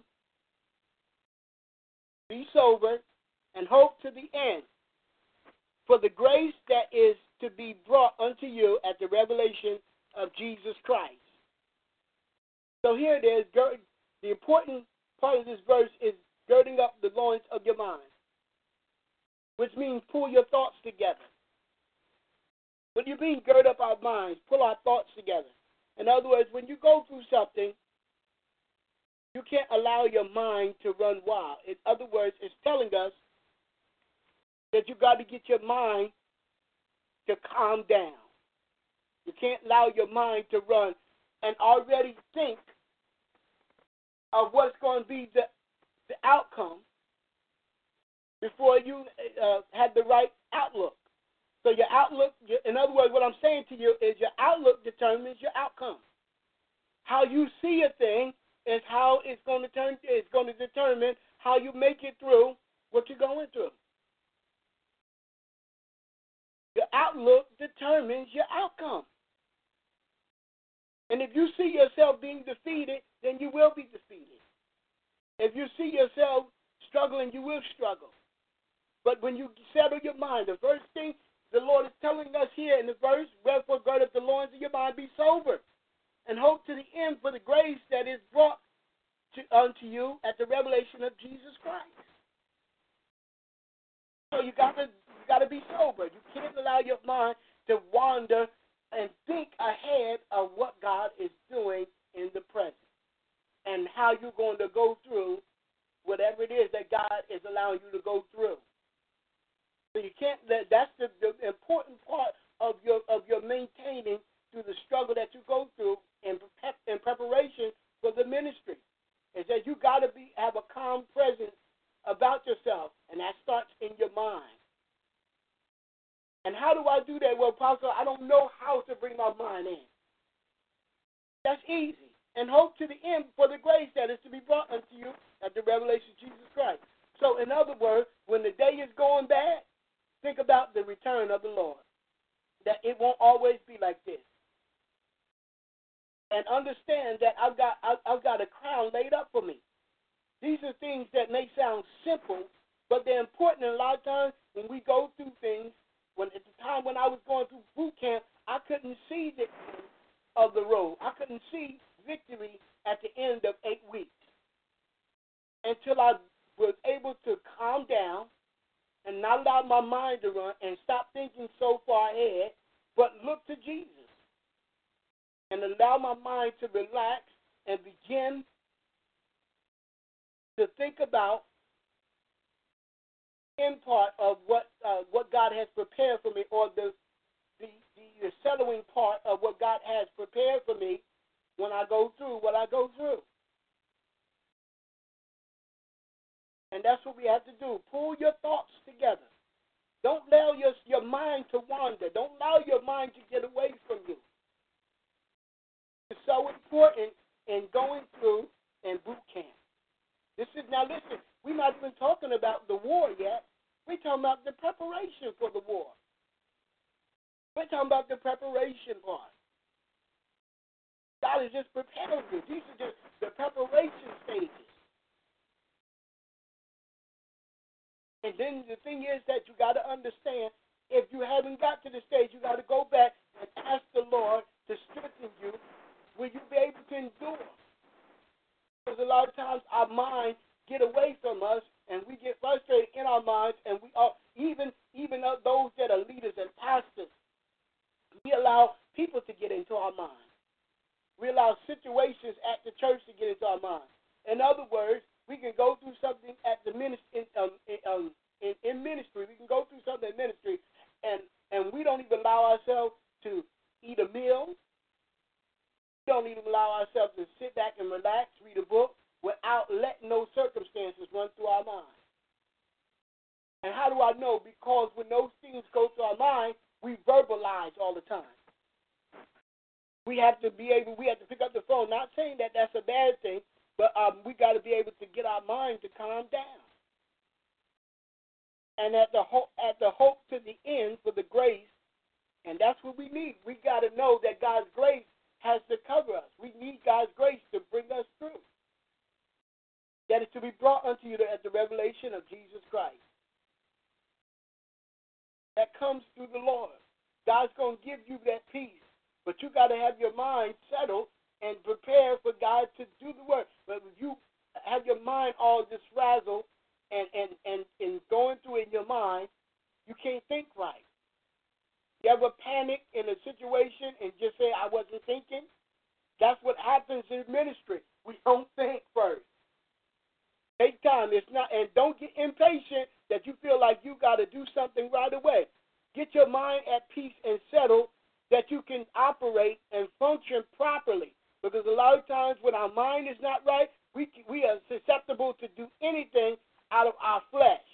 be sober, and hope to the end, for the grace that is to be brought unto you at the revelation of Jesus Christ. So here it is. Gird, the important part of this verse is girding up the loins of your mind, which means pull your thoughts together. What do you mean gird up our minds? Pull our thoughts together. In other words, when you go through something, you can't allow your mind to run wild. In other words, it's telling us that you got to get your mind to calm down. You can't allow your mind to run and already think of what's going to be the, the outcome before you uh, had the right outlook. So your outlook, in other words, what I'm saying to you is your outlook determines your outcome. How you see a thing is how it's going to turn. It's going to determine how you make it through what you're going through. Your outlook determines your outcome. And if you see yourself being defeated, then you will be defeated. If you see yourself struggling, you will struggle. But when you settle your mind, the first thing the Lord is telling us here in the verse, wherefore gird up the loins of your mind, be sober, and hope to the end for the grace that is brought to, unto you at the revelation of Jesus Christ. So you got to you got to be sober. You can't allow your mind to wander and think ahead of what God is doing in the present and how you're going to go through whatever it is that God is allowing you to go through. So you can't. That's the, the important part of your of your maintaining through the struggle that you go through in in preparation for the ministry. Is that you got to be have a calm presence about yourself, and that starts in your mind. And how do I do that? Well, Apostle, I don't know how to bring my mind in. That's easy. And hope to the end for the grace that is to be brought unto you at the revelation of Jesus Christ. So, in other words, when the day is going bad, think about the return of the Lord. That it won't always be like this. And understand that I've got I've, I've got a crown laid up for me. These are things that may sound simple, but they're important. And a lot of times when we go through things, when at the time when I was going through boot camp, I couldn't see the end of the road. I couldn't see victory at the end of eight weeks until I was able to calm down and not allow my mind to run and stop thinking so far ahead, but look to Jesus and allow my mind to relax and begin to think about the end part of what uh, what God has prepared for me, or the the, the the settling part of what God has prepared for me when I go through what I go through. And that's what we have to do. Pull your thoughts together. Don't allow your, your mind to wander. Don't allow your mind to get away from you. It's so important in going through in boot camp. This is, now listen, we're not even talking about the war yet. We're talking about the preparation for the war. We're talking about the preparation part. God is just preparing you. These are just the preparation stages. And then the thing is that you got to understand, if you haven't got to the stage, you got to go back and ask the Lord to strengthen you. Will you be able to endure? Because a lot of times our minds get away from us, and we get frustrated in our minds, and we are even even those that are leaders and pastors. We allow people to get into our minds. We allow situations at the church to get into our minds. In other words, we can go through something at the ministry, in, um, in, um, in, in ministry. We can go through something in ministry, and, and we don't even allow ourselves to eat a meal. We don't even allow ourselves to sit back and relax, read a book, without letting those circumstances run through our mind. And how do I know? Because when those things go through our mind, we verbalize all the time. We have to be able, we have to pick up the phone. Not saying that that's a bad thing, but um, we got to be able to get our mind to calm down. And at the hope, at the hope to the end for the grace, and that's what we need. We got to know that God's grace has to cover us. We need God's grace to bring us through. That is to be brought unto you at the revelation of Jesus Christ. That comes through the Lord. God's going to give you that peace, but you got to have your mind settled and prepare for God to do the work. But if you have your mind all just frazzled and, and, and, and going through in your mind, you can't think right. You ever panic in a situation and just say, I wasn't thinking? That's what happens in ministry. We don't think first. Take time. It's not, and don't get impatient that you feel like you got to do something right away. Get your mind at peace and settled that you can operate and function properly. Because a lot of times when our mind is not right, we we are susceptible to do anything out of our flesh.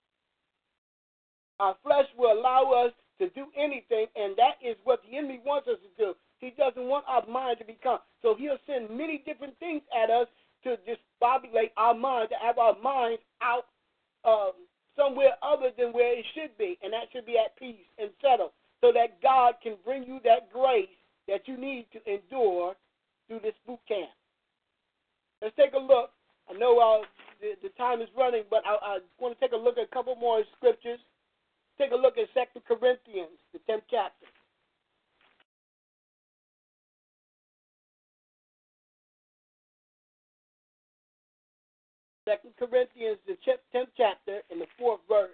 Our flesh will allow us to do anything, and that is what the enemy wants us to do. He doesn't want our mind to be calm. So he'll send many different things at us to disbobulate our mind, to have our minds out um, somewhere other than where it should be, and that should be at peace and settled, so that God can bring you that grace that you need to endure through this boot camp. Let's take a look. I know uh, the, the time is running, but I, I want to take a look at a couple more scriptures. Take a look at Second Corinthians, the tenth chapter. Second Corinthians, the tenth chapter, in the fourth verse.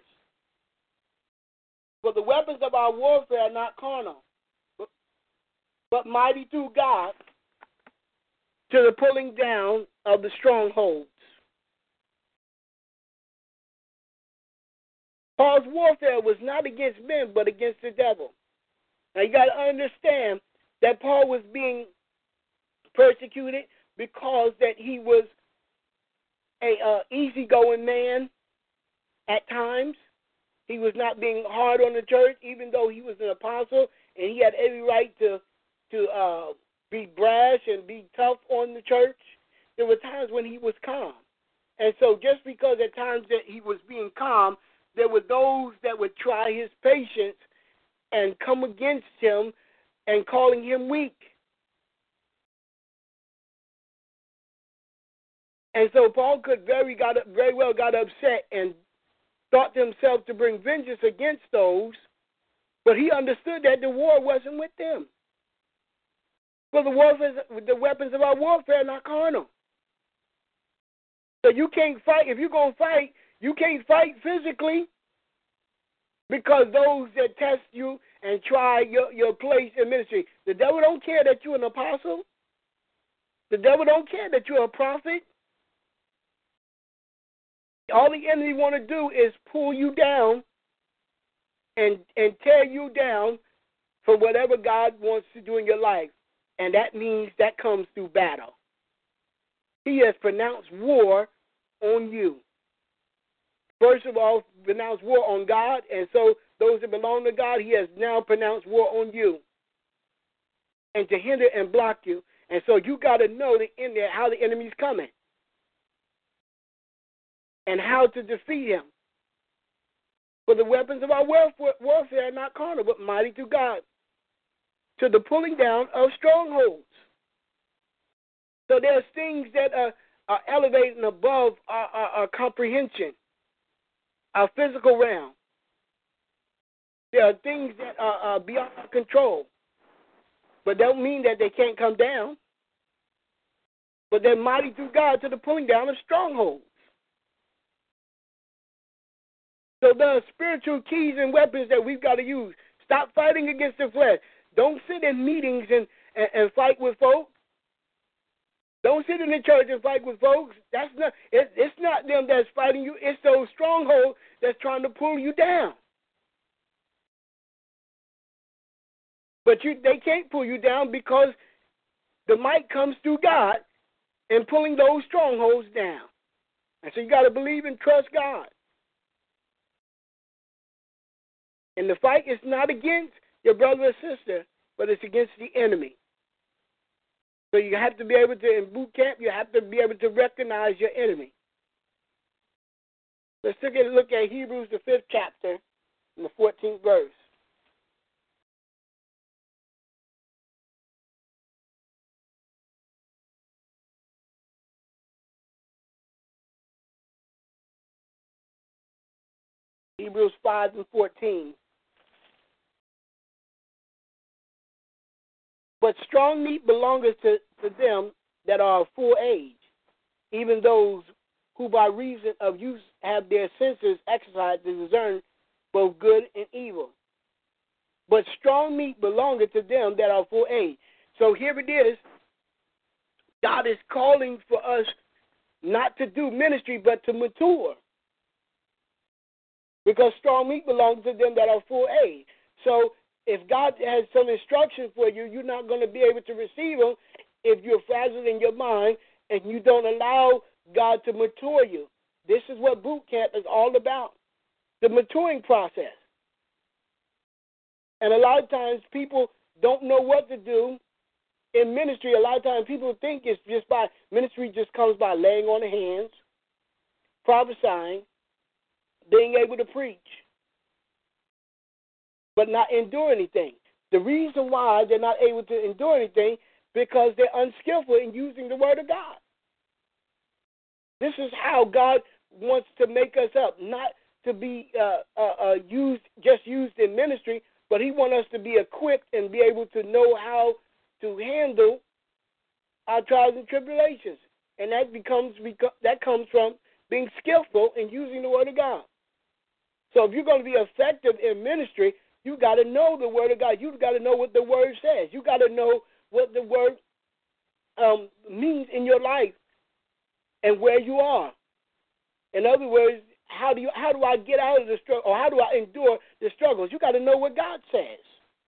For the weapons of our warfare are not carnal, but, but mighty through God to the pulling down of the strongholds. Paul's warfare was not against men, but against the devil. Now you got to understand that Paul was being persecuted because that he was a uh, easygoing man at times. He was not being hard on the church, even though he was an apostle, and he had every right to to uh, be brash and be tough on the church. There were times when he was calm. And so just because at times that he was being calm, there were those that would try his patience and come against him and calling him weak. And so Paul could very got very well got upset and thought to himself to bring vengeance against those, but he understood that the war wasn't with them. For the warfare, the weapons of our warfare are not carnal. So you can't fight. If you're going to fight, you can't fight physically, because those that test you and try your, your place in ministry, the devil don't care that you're an apostle. The devil don't care that you're a prophet. All the enemy want to do is pull you down and, and tear you down for whatever God wants to do in your life. And that means that comes through battle. He has pronounced war on you. First of all, pronounced war on God, and so those that belong to God, he has now pronounced war on you. And to hinder and block you. And so you got to know the end there, how the enemy's coming. And how to defeat him. For the weapons of our warfare are not carnal, but mighty through God, to the pulling down of strongholds. So there's things that are, are elevating above our, our, our comprehension, our physical realm. There are things that are, are beyond our control, but don't mean that they can't come down. But they're mighty through God to the pulling down of strongholds. So there are spiritual keys and weapons that we've got to use. Stop fighting against the flesh. Don't sit in meetings and, and, and fight with folks. Don't sit in the church and fight with folks. That's not. It, it's not them that's fighting you. It's those strongholds that's trying to pull you down. But you, they can't pull you down because the might comes through God and pulling those strongholds down. And so you got to believe and trust God. And the fight is not against your brother or sister, but it's against the enemy. So you have to be able to, in boot camp, you have to be able to recognize your enemy. Let's take a look at Hebrews, the fifth chapter, and the fourteenth verse. Hebrews five and fourteen. But strong meat belongeth to, to them that are of full age, even those who by reason of use have their senses exercised to discern both good and evil. But strong meat belongeth to them that are of full age. So here it is. God is calling for us not to do ministry, but to mature. Because strong meat belongs to them that are full age. So if God has some instruction for you, you're not going to be able to receive them if you're frazzled in your mind and you don't allow God to mature you. This is what boot camp is all about, the maturing process. And a lot of times people don't know what to do in ministry. A lot of times people think it's just by, ministry just comes by laying on the hands, prophesying, being able to preach, but not endure anything. The reason why they're not able to endure anything because they're unskillful in using the word of God. This is how God wants to make us up, not to be uh, uh, uh, used, just used in ministry, but he wants us to be equipped and be able to know how to handle our trials and tribulations. And that becomes that comes from being skillful in using the word of God. So if you're going to be effective in ministry, you got to know the word of God. You've got to know what the word says. You got to know what the word um, means in your life and where you are. In other words, how do you how do I get out of the struggle, or how do I endure the struggles? You got to know what God says.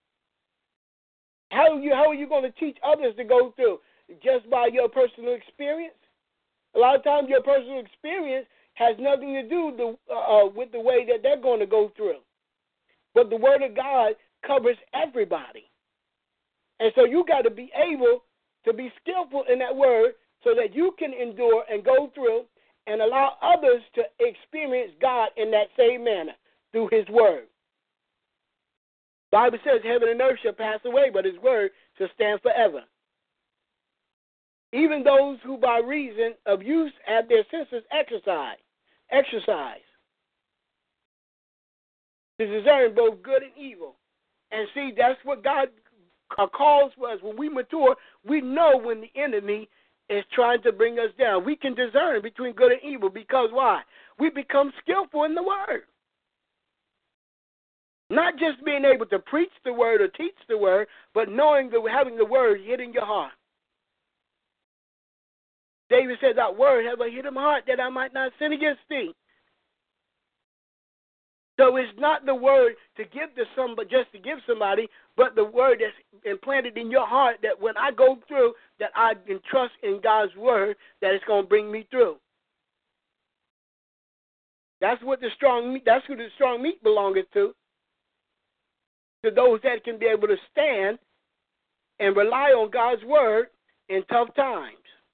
How are you how are you going to teach others to go through? Just by your personal experience? A lot of times your personal experience has nothing to do the, uh, with the way that they're going to go through. But the word of God covers everybody. And so you got to be able to be skillful in that word so that you can endure and go through and allow others to experience God in that same manner through his word. The Bible says heaven and earth shall pass away, but his word shall stand forever. Even those who by reason of use have their senses exercised, exercise to discern both good and evil. And see, that's what God calls for us. When we mature, we know when the enemy is trying to bring us down. We can discern between good and evil because why? We become skillful in the word. Not just being able to preach the word or teach the word, but knowing that having the word hid in your heart. David said, that word have I hid in my heart that I might not sin against thee. So it's not the word to give to somebody, just to give somebody, but the word that's implanted in your heart that when I go through, that I can trust in God's word that it's going to bring me through. That's what the strong meat, that's who the strong meat belongs to. To those that can be able to stand and rely on God's word in tough times.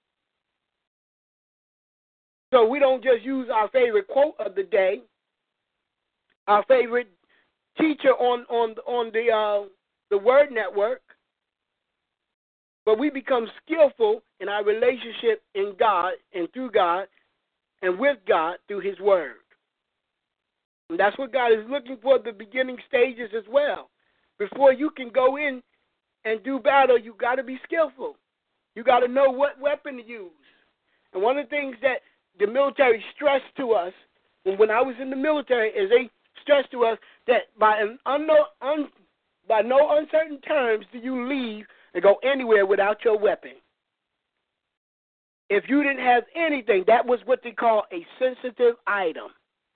So we don't just use our favorite quote of the day, our favorite teacher on on on the uh, the Word Network, but we become skillful in our relationship in God and through God and with God through His Word. And that's what God is looking for at the beginning stages as well. Before you can go in and do battle, you got to be skillful. You got to know what weapon to use. And one of the things that the military stressed to us when I was in the military is they stressed to us that by an unknown, un, by no uncertain terms do you leave and go anywhere without your weapon. If you didn't have anything, that was what they call a sensitive item.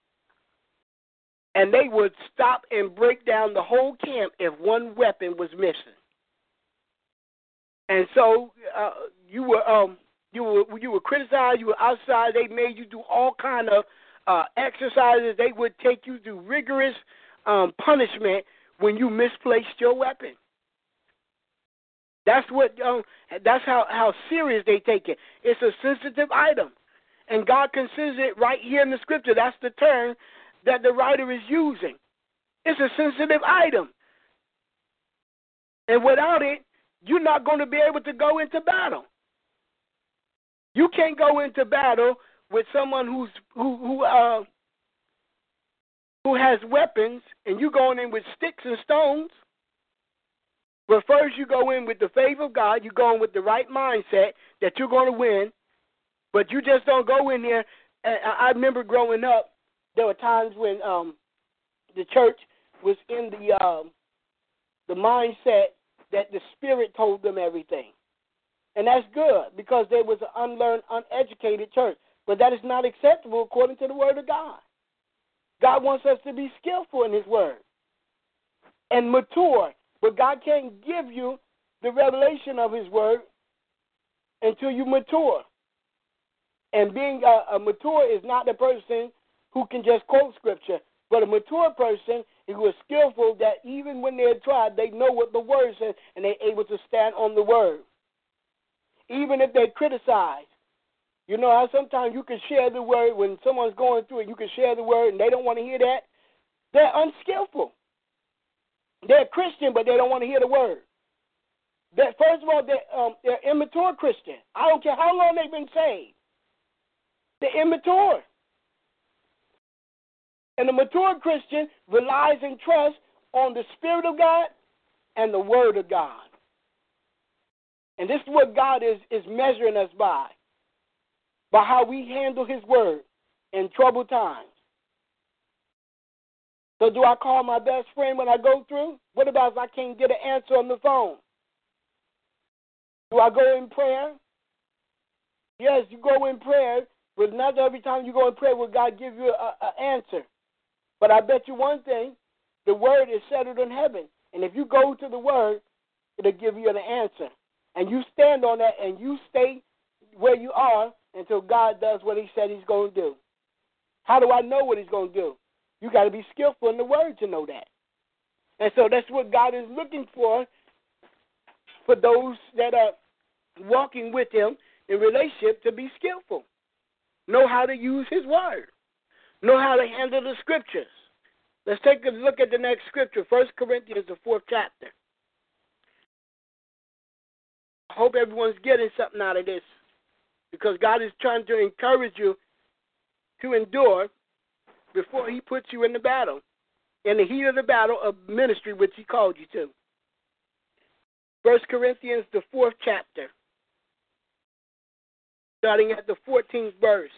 And they would stop and break down the whole camp if one weapon was missing. And so uh, you were um, you were you were criticized. You were outside. They made you do all kind of uh, exercises. They would take you through rigorous um, punishment when you misplaced your weapon. That's what. Um, that's how, how serious they take it. It's a sensitive item, and God considers it right here in the scripture. That's the term that the writer is using. It's a sensitive item, and without it, you're not going to be able to go into battle. You can't go into battle with someone who's who who uh who has weapons, and you going in with sticks and stones. But first, you go in with the favor of God. You go in with the right mindset that you're going to win. But you just don't go in there. I remember growing up, there were times when um, the church was in the um, the mindset that the Spirit told them everything. And that's good because there was an unlearned, uneducated church. But that is not acceptable according to the Word of God. God wants us to be skillful in His Word and mature. But God can't give you the revelation of His Word until you mature. And being a, a mature is not the person who can just quote Scripture, but a mature person who is skillful that even when they're tried, they know what the Word says and they're able to stand on the Word. Even if they criticize. You know how sometimes you can share the Word when someone's going through it, you can share the Word and they don't want to hear that? They're unskillful. They're Christian, but they don't want to hear the Word. That first of all, they're, um, they're immature Christian. I don't care how long they've been saved. They're immature. And the mature Christian relies and trusts on the Spirit of God and the Word of God. And this is what God is, is measuring us by, by how we handle His Word in troubled times. So do I call my best friend when I go through? What about if I can't get an answer on the phone? Do I go in prayer? Yes, you go in prayer, but not every time you go in prayer will God give you an answer. But I bet you one thing, the Word is settled in heaven. And if you go to the Word, it'll give you an answer. And you stand on that and you stay where you are until God does what He said He's going to do. How do I know what He's going to do? You got to be skillful in the Word to know that. And so that's what God is looking for, for those that are walking with Him in relationship, to be skillful. Know how to use His Word. Know how to handle the Scriptures. Let's take a look at the next scripture, First Corinthians, the fourth chapter. I hope everyone's getting something out of this, because God is trying to encourage you to endure before He puts you in the battle, in the heat of the battle of ministry which He called you to. First Corinthians, the fourth chapter, starting at the fourteenth verse.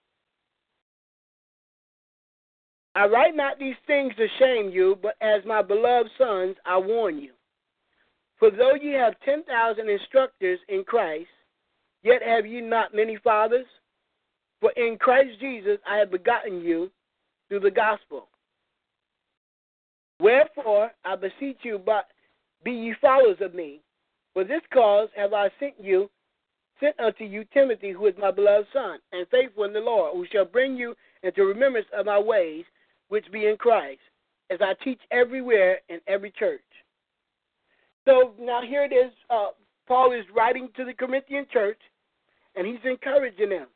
I write not these things to shame you, but as my beloved sons, I warn you. For though ye have ten thousand instructors in Christ, yet have ye not many fathers. For in Christ Jesus I have begotten you through the gospel. Wherefore, I beseech you, but be ye followers of me. For this cause have I sent you, sent unto you Timothy, who is my beloved son, and faithful in the Lord, who shall bring you into remembrance of my ways, which be in Christ, as I teach everywhere in every church. So now here it is. Uh, Paul is writing to the Corinthian church, and he's encouraging them.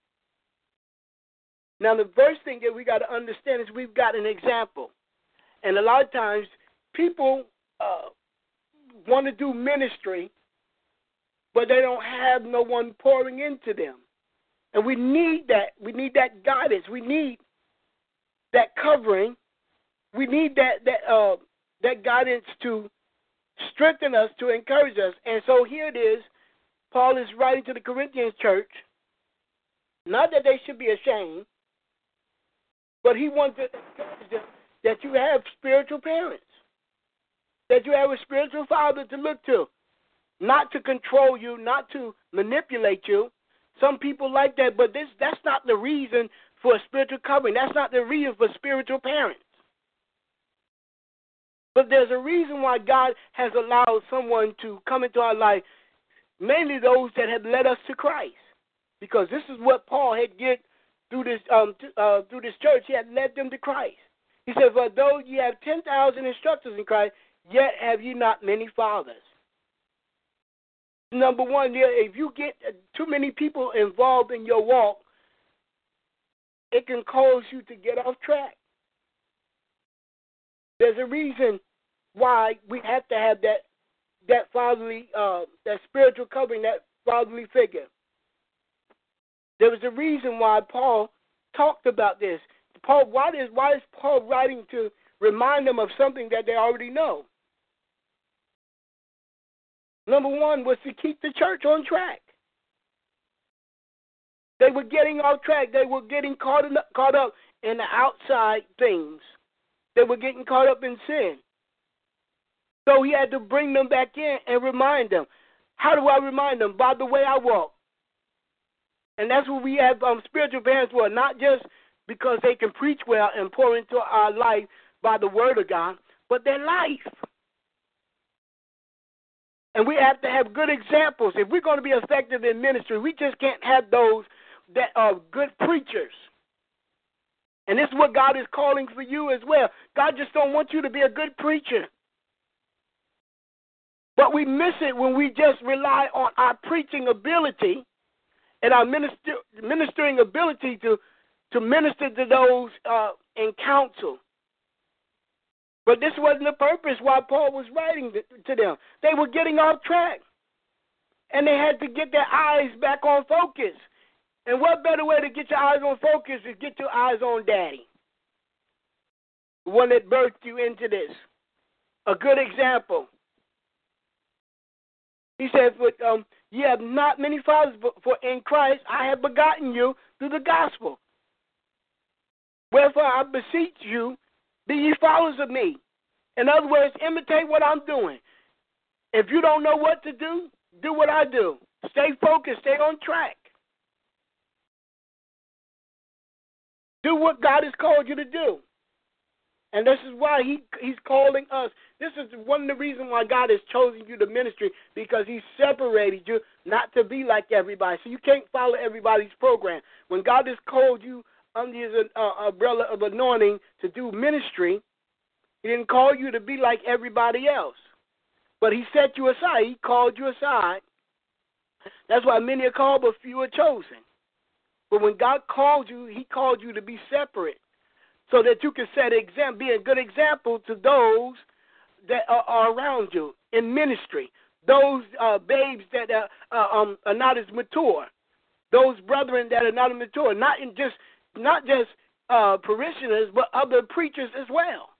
Now, the first thing that we got to understand is we've got an example. And a lot of times people uh, want to do ministry, but they don't have no one pouring into them. And we need that. We need that guidance. We need that covering. We need that that uh, that guidance to strengthen us, to encourage us. And so here it is. Paul is writing to the Corinthian church, not that they should be ashamed, but he wants to encourage them that you have spiritual parents, that you have a spiritual father to look to, not to control you, not to manipulate you. Some people like that, but this that's not the reason for a spiritual covering. That's not the reason for spiritual parents. But there's a reason why God has allowed someone to come into our life, mainly those that have led us to Christ, because this is what Paul had get through this um uh, through this church. He had led them to Christ. He said, "For though ye have ten thousand instructors in Christ, yet have ye not many fathers." Number one, if you get too many people involved in your walk, it can cause you to get off track. There's a reason why we have to have that that fatherly, uh, that spiritual covering, that fatherly figure. There was a reason why Paul talked about this. Paul, why is why is Paul writing to remind them of something that they already know? Number one was to keep the church on track. They were getting off track. They were getting caught in, caught up in the outside things. They were getting caught up in sin. So he had to bring them back in and remind them. How do I remind them? By the way I walk. And that's what we have um, spiritual parents for, not just because they can preach well and pour into our life by the word of God, but their life. And we have to have good examples. If we're going to be effective in ministry, we just can't have those that are good preachers. And this is what God is calling for you as well. God just don't want you to be a good preacher. But we miss it when we just rely on our preaching ability and our minister, ministering ability to, to minister to those uh, in counsel. But this wasn't the purpose why Paul was writing to them. They were getting off track. And they had to get their eyes back on focus. And what better way to get your eyes on focus is get your eyes on Daddy, the one that birthed you into this. A good example. He said, um, "Ye have not many fathers, for in Christ I have begotten you through the gospel. Wherefore I beseech you, be ye followers of me." In other words, imitate what I'm doing. If you don't know what to do, do what I do. Stay focused. Stay on track. Do what God has called you to do. And this is why he he's calling us. This is one of the reasons why God has chosen you to ministry, because he separated you not to be like everybody. So you can't follow everybody's program. When God has called you under his uh, umbrella of anointing to do ministry, he didn't call you to be like everybody else. But he set you aside. He called you aside. That's why many are called, but few are chosen. But when God called you, he called you to be separate, so that you can set example, be a good example to those that are, are around you in ministry, those uh, babes that are, uh, um, are not as mature, those brethren that are not as mature, not in just not just uh, parishioners, but other preachers as well,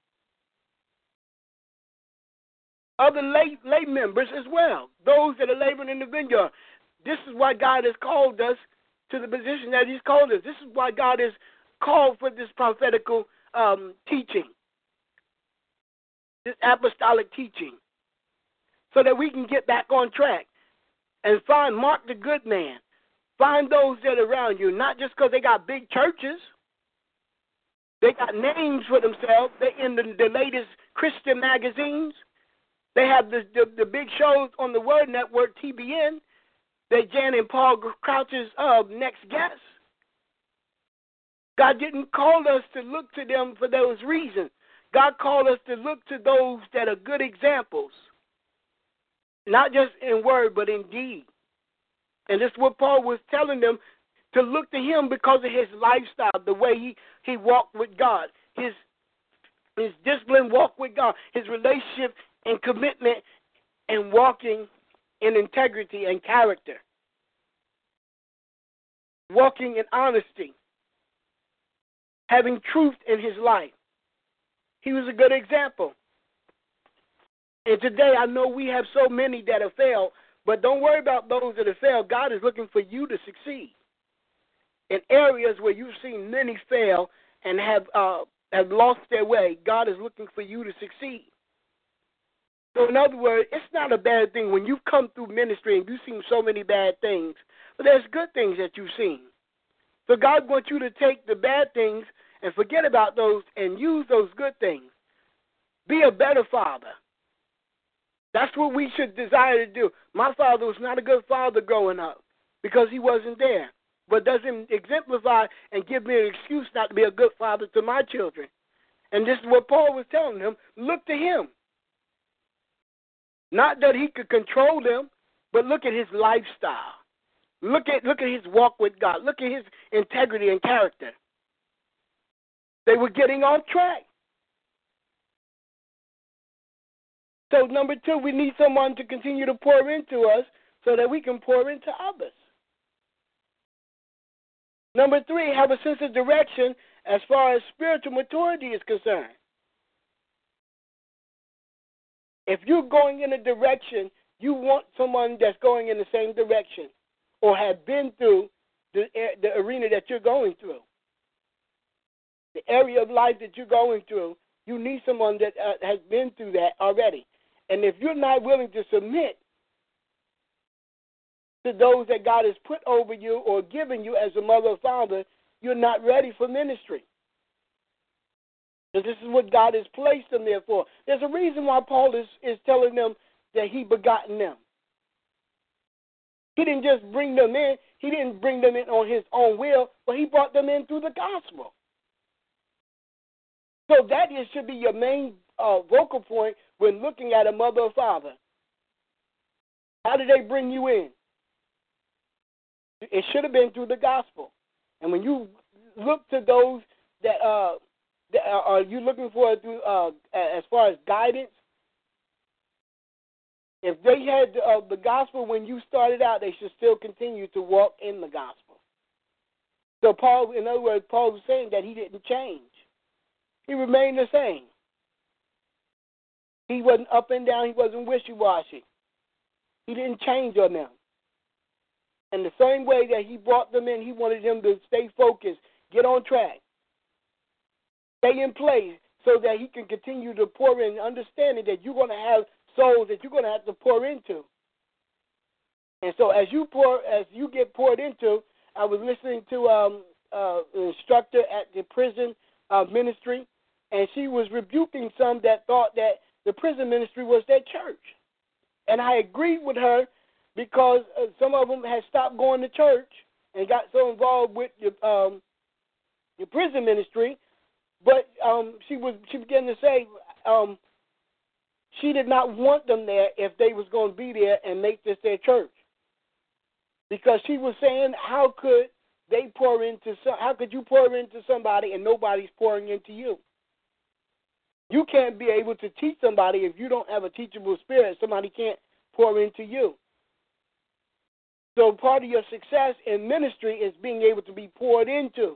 other lay, lay members as well, those that are laboring in the vineyard. This is why God has called us to the position that he's called us. This is why God has called for this prophetical um, teaching, this apostolic teaching, so that we can get back on track and find, mark the good man. Find those that are around you, not just because they got big churches. They got names for themselves. They're in the, the latest Christian magazines. They have the, the, the big shows on the Word Network, T B N. They Jan and Paul Crouch's uh, Next Guest. God didn't call us to look to them for those reasons. God called us to look to those that are good examples, not just in word, but in deed. And this is what Paul was telling them, to look to him because of his lifestyle, the way he, he walked with God, his, his disciplined walk with God, his relationship and commitment and walking in integrity and character, walking in honesty, having truth in his life. He was a good example. And today I know we have so many that have failed, but don't worry about those that have failed. God is looking for you to succeed. In areas where you've seen many fail and have uh, have lost their way, God is looking for you to succeed. So in other words, it's not a bad thing when you've come through ministry and you've seen so many bad things, but there's good things that you've seen. So God wants you to take the bad things and forget about those and use those good things. Be a better father. That's what we should desire to do. My father was not a good father growing up because he wasn't there, but doesn't exemplify and give me an excuse not to be a good father to my children. And this is what Paul was telling them. Look to him. Not that he could control them, but look at his lifestyle. Look at look at his walk with God. Look at his integrity and character. They were getting off track. So number two, we need someone to continue to pour into us so that we can pour into others. Number three, have a sense of direction as far as spiritual maturity is concerned. If you're going in a direction, you want someone that's going in the same direction or have been through the, the arena that you're going through. The area of life that you're going through, you need someone that uh, has been through that already. And if you're not willing to submit to those that God has put over you or given you as a mother or father, you're not ready for ministry. Because this is what God has placed them there for. There's a reason why Paul is, is telling them that he begotten them. He didn't just bring them in. He didn't bring them in on his own will, but he brought them in through the gospel. So that is, should be your main uh, vocal point when looking at a mother or father. How did they bring you in? It should have been through the gospel. And when you look to those that, uh, that are, are you looking for through, uh, as far as guidance, if they had uh, the gospel when you started out, they should still continue to walk in the gospel. So Paul, in other words, Paul was saying that he didn't change. He remained the same. He wasn't up and down. He wasn't wishy-washy. He didn't change on them. And the same way that he brought them in, he wanted them to stay focused, get on track, stay in place so that he can continue to pour in, understanding that you're going to have souls that you're going to have to pour into. And so as you pour, as you get poured into, I was listening to um, uh, an instructor at the prison uh, ministry, and she was rebuking some that thought that the prison ministry was their church. And I agreed with her because uh, some of them had stopped going to church and got so involved with your, um, your prison ministry. But um, she was she began to say um, she did not want them there if they was going to be there and make this their church. Because she was saying, how could they pour into some, how could you pour into somebody and nobody's pouring into you? You can't be able to teach somebody if you don't have a teachable spirit. Somebody can't pour into you. So part of your success in ministry is being able to be poured into.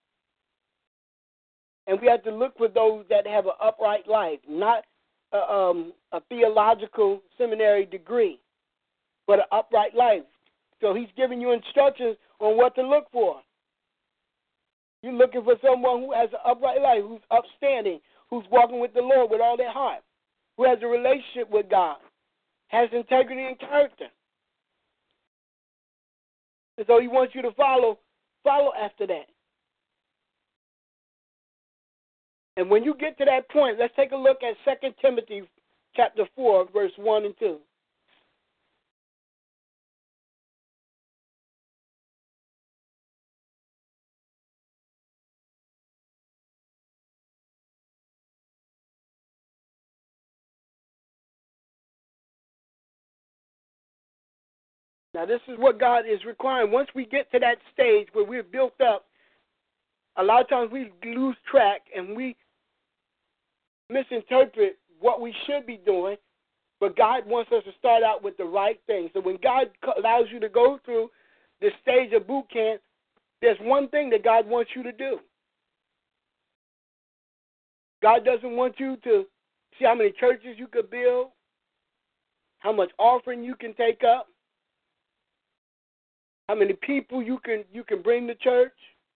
And we have to look for those that have an upright life, not a, um, a theological seminary degree, but an upright life. So he's giving you instructions on what to look for. You're looking for someone who has an upright life, who's upstanding, who's walking with the Lord with all their heart, who has a relationship with God, has integrity and character. And so he wants you to follow, follow after that. And when you get to that point, let's take a look at Second Timothy chapter four, verse one and two. Now, this is what God is requiring. Once we get to that stage where we're built up, a lot of times we lose track and we misinterpret what we should be doing, but God wants us to start out with the right thing. So when God allows you to go through this stage of boot camp, there's one thing that God wants you to do. God doesn't want you to see how many churches you could build, how much offering you can take up, how many people you can you can bring to church,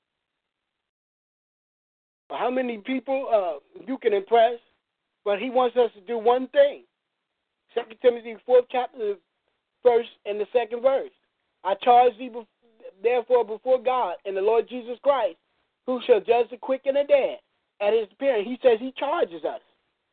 or how many people uh, you can impress. But he wants us to do one thing. Second Timothy fourth chapter, the first and the second verse. I charge thee therefore before God and the Lord Jesus Christ, who shall judge the quick and the dead at his appearing. He says he charges us.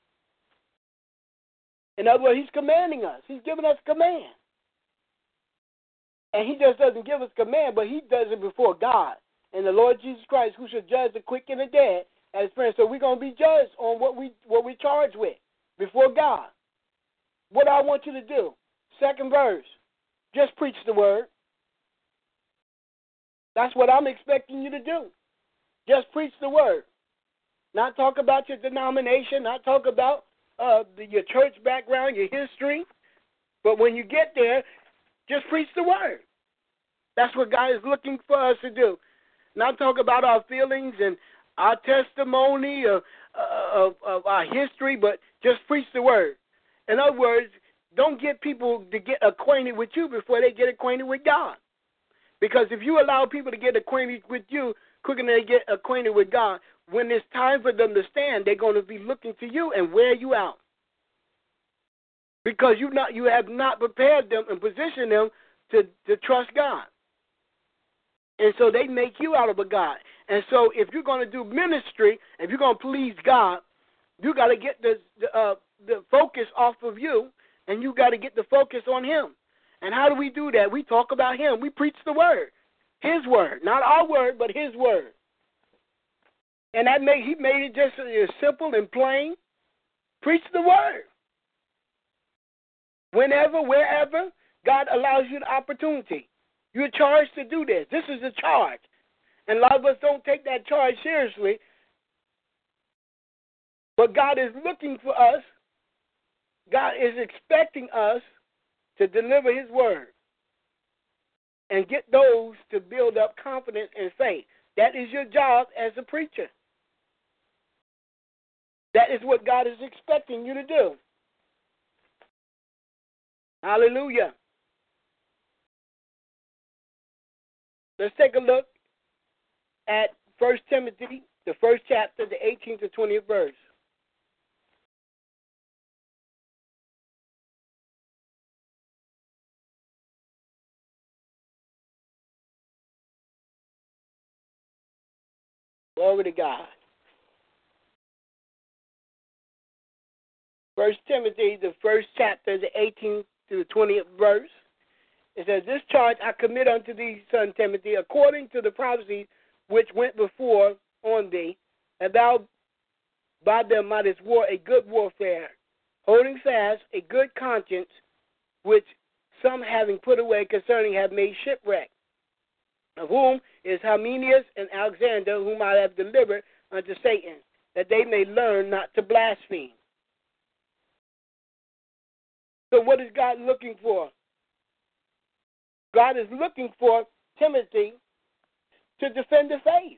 In other words, he's commanding us. He's giving us command. And he just doesn't give us command, but he does it before God and the Lord Jesus Christ, who shall judge the quick and the dead at his appearing. So we're going to be judged on what we what we charged with before God. What I want you to do, second verse, just preach the word. That's what I'm expecting you to do. Just preach the word. Not talk about your denomination, not talk about uh, the, your church background, your history. But when you get there, just preach the word. That's what God is looking for us to do. Not talk about our feelings and our testimony of, of, of our history, but just preach the word. In other words, don't get people to get acquainted with you before they get acquainted with God. Because if you allow people to get acquainted with you quicker than they get acquainted with God, when it's time for them to stand, they're going to be looking to you and wear you out. Because you not you have not prepared them and positioned them to, to trust God. And so they make you out of a God. And so if you're going to do ministry, if you're going to please God, you got to get the the, uh, the focus off of you, and you got to get the focus on him. And how do we do that? We talk about him. We preach the word, his word, not our word, but his word. And that made he made it just as simple and plain. Preach the word. Whenever, wherever, God allows you the opportunity. You're charged to do this. This is a charge. And a lot of us don't take that charge seriously. But God is looking for us. God is expecting us to deliver his word and get those to build up confidence and faith. That is your job as a preacher. That is what God is expecting you to do. Hallelujah. Let's take a look at First Timothy, the first chapter, the eighteenth to twentieth verse. Glory to God. First Timothy, the first chapter, the eighteenth to the twentieth verse. It says, this charge I commit unto thee, son Timothy, according to the prophecy which went before on thee, and thou by them mightest war a good warfare, holding fast a good conscience, which some having put away concerning have made shipwreck, of whom is Hymenaeus and Alexander, whom I have delivered unto Satan, that they may learn not to blaspheme. So what is God looking for? God is looking for Timothy to defend the faith.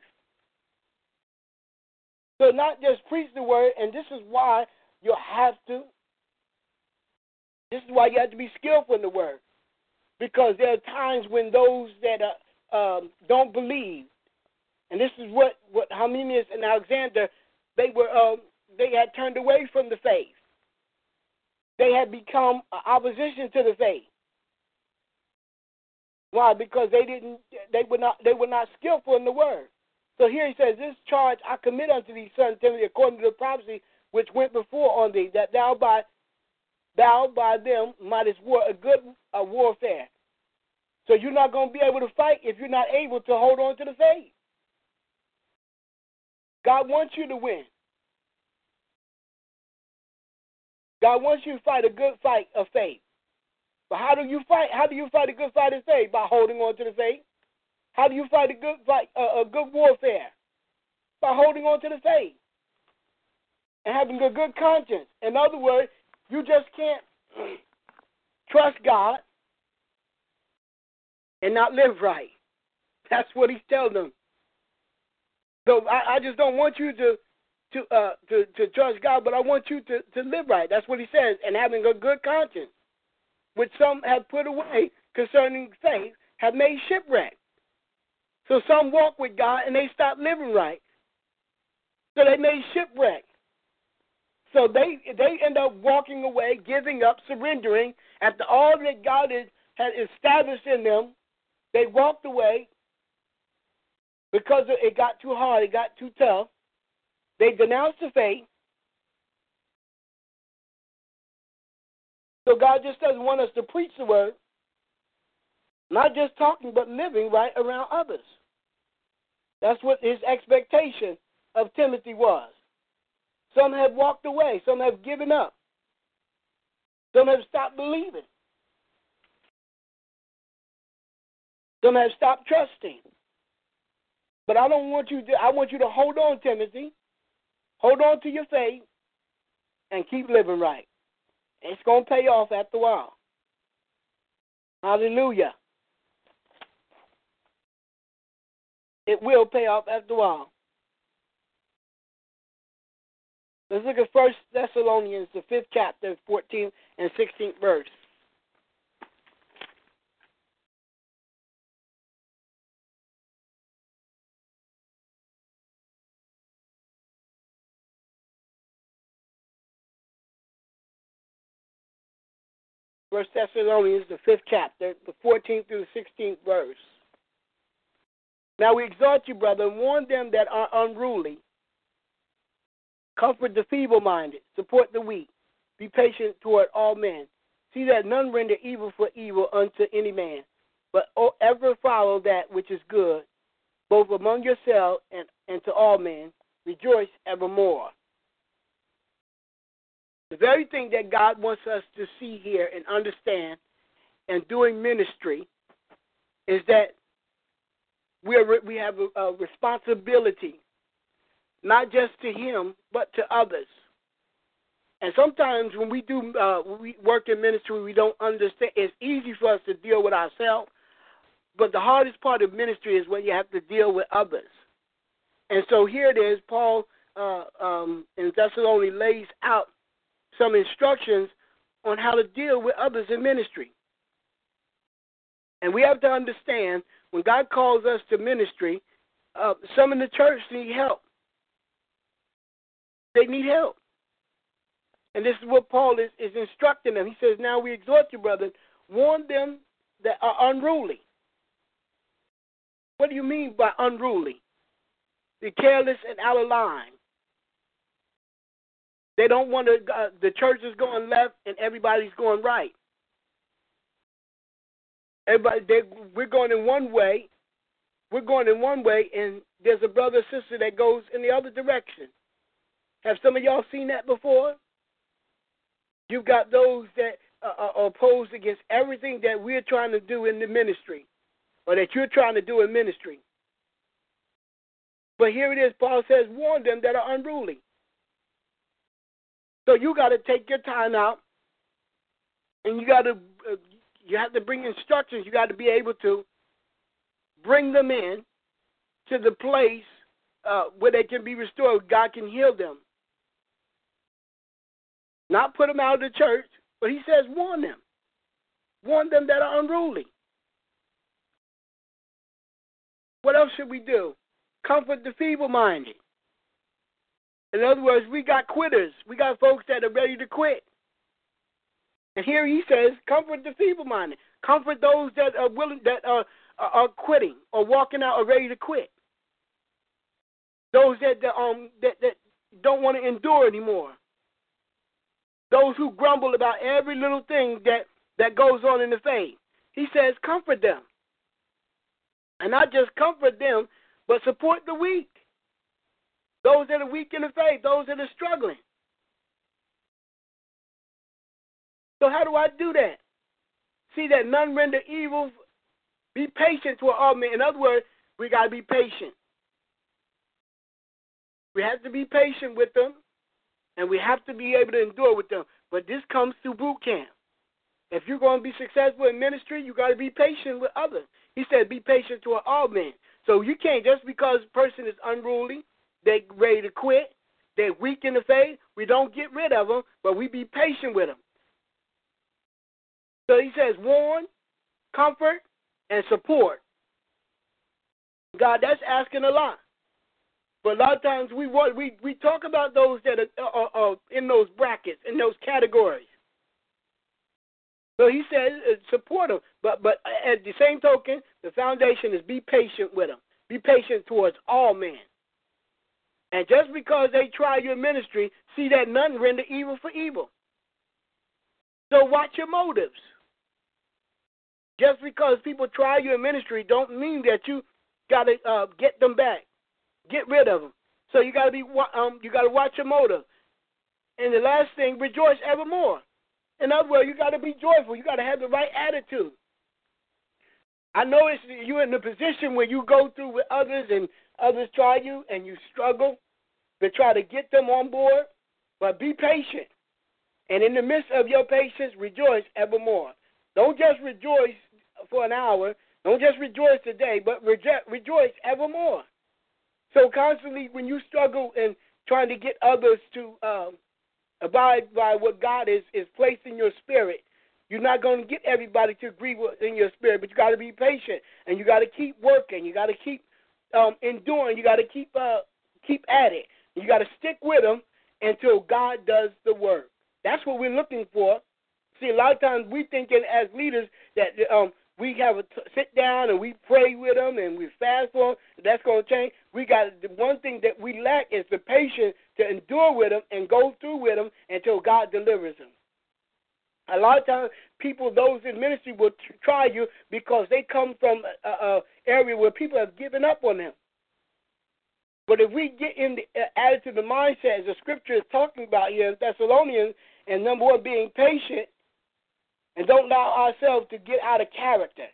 So not just preach the word, and this is why you have to, this is why you have to be skillful in the word. Because there are times when those that are, um, don't believe, and this is what, what Hymenaeus and Alexander, they were um, they had turned away from the faith. They had become opposition to the faith. Why? Because they didn't. They were not. They were not skillful in the word. So here he says, this charge I commit unto thee, son Timothy, according to the prophecy which went before on thee, that thou by thou by them mightest war a good a warfare. So you're not going to be able to fight if you're not able to hold on to the faith. God wants you to win. God wants you to fight a good fight of faith. But how do you fight? How do you fight a good fight of faith? By holding on to the faith. How do you fight a good fight, uh, a good warfare? By holding on to the faith and having a good conscience. In other words, you just can't trust God and not live right. That's what he's telling them. So I, I just don't want you to to uh to, to trust God, but I want you to, to live right. That's what he says, and having a good conscience, which some have put away concerning faith, have made shipwreck. So some walk with God and they stop living right. So they made shipwreck. So they they end up walking away, giving up, surrendering after all that God has, had established in them. They walked away because it got too hard, it got too tough. They denounced the faith. So God just doesn't want us to preach the word, not just talking, but living right around others. That's what his expectation of Timothy was. Some have walked away. Some have given up. Some have stopped believing. Some have stopped trusting. But I don't want you to, I want you to hold on, Timothy. Hold on to your faith and keep living right. It's going to pay off after a while. Hallelujah. It will pay off after a while. Let's look at First Thessalonians, the fifth chapter, fourteenth and sixteenth verse. First Thessalonians, the fifth chapter, the fourteenth through the sixteenth verse. Now we exhort you, brother, and warn them that are unruly. Comfort the feeble-minded. Support the weak. Be patient toward all men. See that none render evil for evil unto any man, but ever follow that which is good, both among yourselves and, and to all men. Rejoice evermore. The very thing that God wants us to see here and understand and doing ministry is that we are, we have a, a responsibility, not just to him, but to others. And sometimes when we do uh, when we work in ministry, we don't understand. It's easy for us to deal with ourselves, but the hardest part of ministry is when you have to deal with others. And so here it is, Paul uh, um, in Thessalonians lays out some instructions on how to deal with others in ministry. And we have to understand, when God calls us to ministry, uh, some in the church need help. They need help. And this is what Paul is, is instructing them. He says, now we exhort you, brethren, warn them that are unruly. What do you mean by unruly? They're careless and out of line. They don't want to, uh, the church is going left and everybody's going right. Everybody, they, we're going in one way, we're going in one way, and there's a brother or sister that goes in the other direction. Have some of y'all seen that before? You've got those that uh, are opposed against everything that we're trying to do in the ministry, or that you're trying to do in ministry. But here it is, Paul says, warn them that are unruly. So you got to take your time out, and you got to uh, you have to bring instructions. You got to be able to bring them in to the place uh, where they can be restored. God can heal them. Not put them out of the church, but he says warn them. Warn them that are unruly. What else should we do? Comfort the feeble-minded. In other words, we got quitters. We got folks that are ready to quit. And here he says, comfort the feeble-minded. Comfort those that are willing, that are, are, are quitting or walking out or ready to quit. Those that, that um that, that don't want to endure anymore. Those who grumble about every little thing that, that goes on in the faith. He says, comfort them. And not just comfort them, but support the weak. Those that are weak in the faith, those that are struggling. So how do I do that? See that none render evil. Be patient toward all men. In other words, we got to be patient. We have to be patient with them, and we have to be able to endure with them. But this comes through boot camp. If you're going to be successful in ministry, you got to be patient with others. He said, be patient toward all men. So you can't, just because a person is unruly, they're ready to quit, they're weak in the faith, we don't get rid of them, but we be patient with them. So he says, warn, comfort, and support. God, that's asking a lot. But a lot of times we we we talk about those that are, are, are in those brackets, in those categories. So he says uh, support them. But, but at the same token, the foundation is be patient with them. Be patient towards all men. And just because they try your ministry, see that none render evil for evil. So watch your motives. Just because people try your ministry don't mean that you got to uh, get them back. Get rid of them. So you got to be um you got to watch your motive. And the last thing, rejoice evermore. In other words, you got to be joyful. You got to have the right attitude. I know it's, you're in the position where you go through with others and others try you and you struggle to try to get them on board, but be patient. And in the midst of your patience, rejoice evermore. Don't just rejoice for an hour. Don't just rejoice today, but rejo- rejoice evermore. So constantly when you struggle in trying to get others to um, abide by what God is, is placed in your spirit, you're not going to get everybody to agree with in your spirit, but you got to be patient, and you got to keep working. You got to keep um, enduring. You got to keep uh, keep at it. You got to stick with them until God does the work. That's what we're looking for. See, a lot of times we thinking as leaders that um, we have a t- sit down and we pray with them and we fast for them. That's going to change. We got the one thing that we lack is the patience to endure with them and go through with them until God delivers them. A lot of times, people, those in ministry, will t- try you because they come from an area where people have given up on them. But if we get in the uh, attitude, the mindset, as the scripture is talking about here in Thessalonians, and number one, being patient, and don't allow ourselves to get out of character.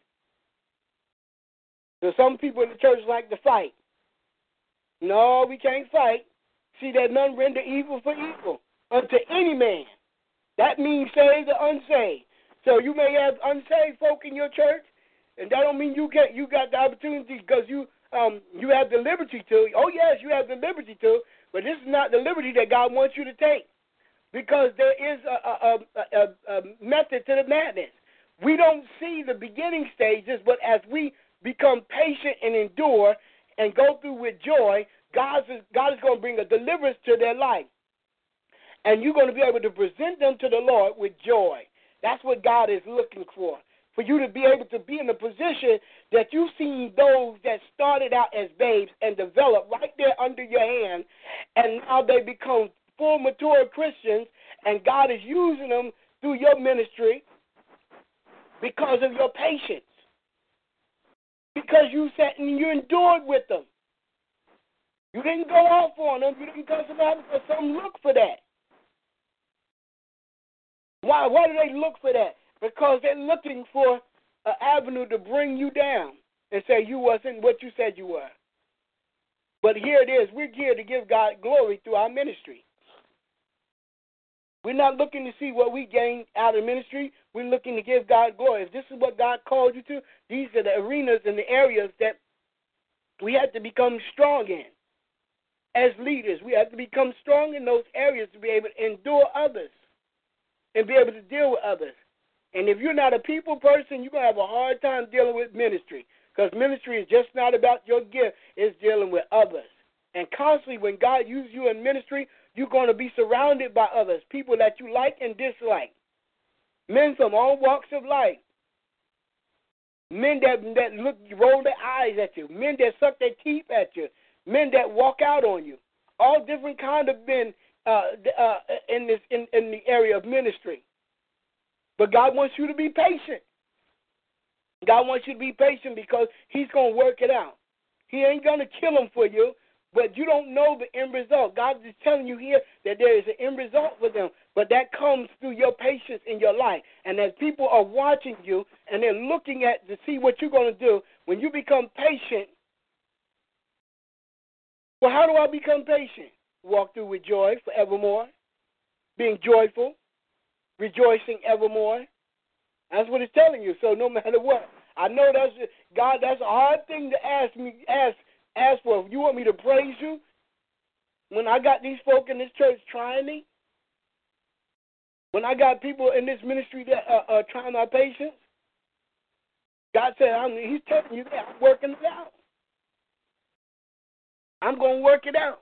So some people in the church like to fight. No, we can't fight. See that none render evil for evil unto any man. That means saved or unsaved. So you may have unsaved folk in your church, and that don't mean you get you got the opportunity because you um you have the liberty to. Oh yes, you have the liberty to, but this is not the liberty that God wants you to take. Because there is a, a, a, a method to the madness. We don't see the beginning stages, but as we become patient and endure and go through with joy, God is, God is going to bring a deliverance to their life. And you're going to be able to present them to the Lord with joy. That's what God is looking for, for you to be able to be in a position that you've seen those that started out as babes and developed right there under your hand, and now they become full, mature Christians, and God is using them through your ministry because of your patience. Because you sat and you endured with them. You didn't go off on them. You didn't cuss them out because some look for that. Why? Why do they look for that? Because they're looking for an avenue to bring you down and say you wasn't what you said you were. But here it is. We're here to give God glory through our ministry. We're not looking to see what we gain out of ministry. We're looking to give God glory. If this is what God called you to, these are the arenas and the areas that we have to become strong in. As leaders, we have to become strong in those areas to be able to endure others and be able to deal with others. And if you're not a people person, you're going to have a hard time dealing with ministry, because ministry is just not about your gift. It's dealing with others. And constantly when God uses you in ministry, you're going to be surrounded by others, people that you like and dislike, men from all walks of life, men that that look, roll their eyes at you, men that suck their teeth at you, men that walk out on you, all different kind of men uh, uh, in this in, in the area of ministry. But God wants you to be patient. God wants you to be patient because he's going to work it out. He ain't going to kill them for you, but you don't know the end result. God is telling you here that there is an end result for them, but that comes through your patience in your life. And as people are watching you and they're looking at to see what you're going to do, when you become patient, well, how do I become patient? Walk through with joy forevermore, being joyful, rejoicing evermore. That's what it's telling you. So no matter what, I know that's God. That's a hard thing to ask me. Ask ask for. You want me to praise you when I got these folk in this church trying me? When I got people in this ministry that are uh, uh, trying my patience? God said, I'm, He's telling you that I'm working it out. I'm going to work it out.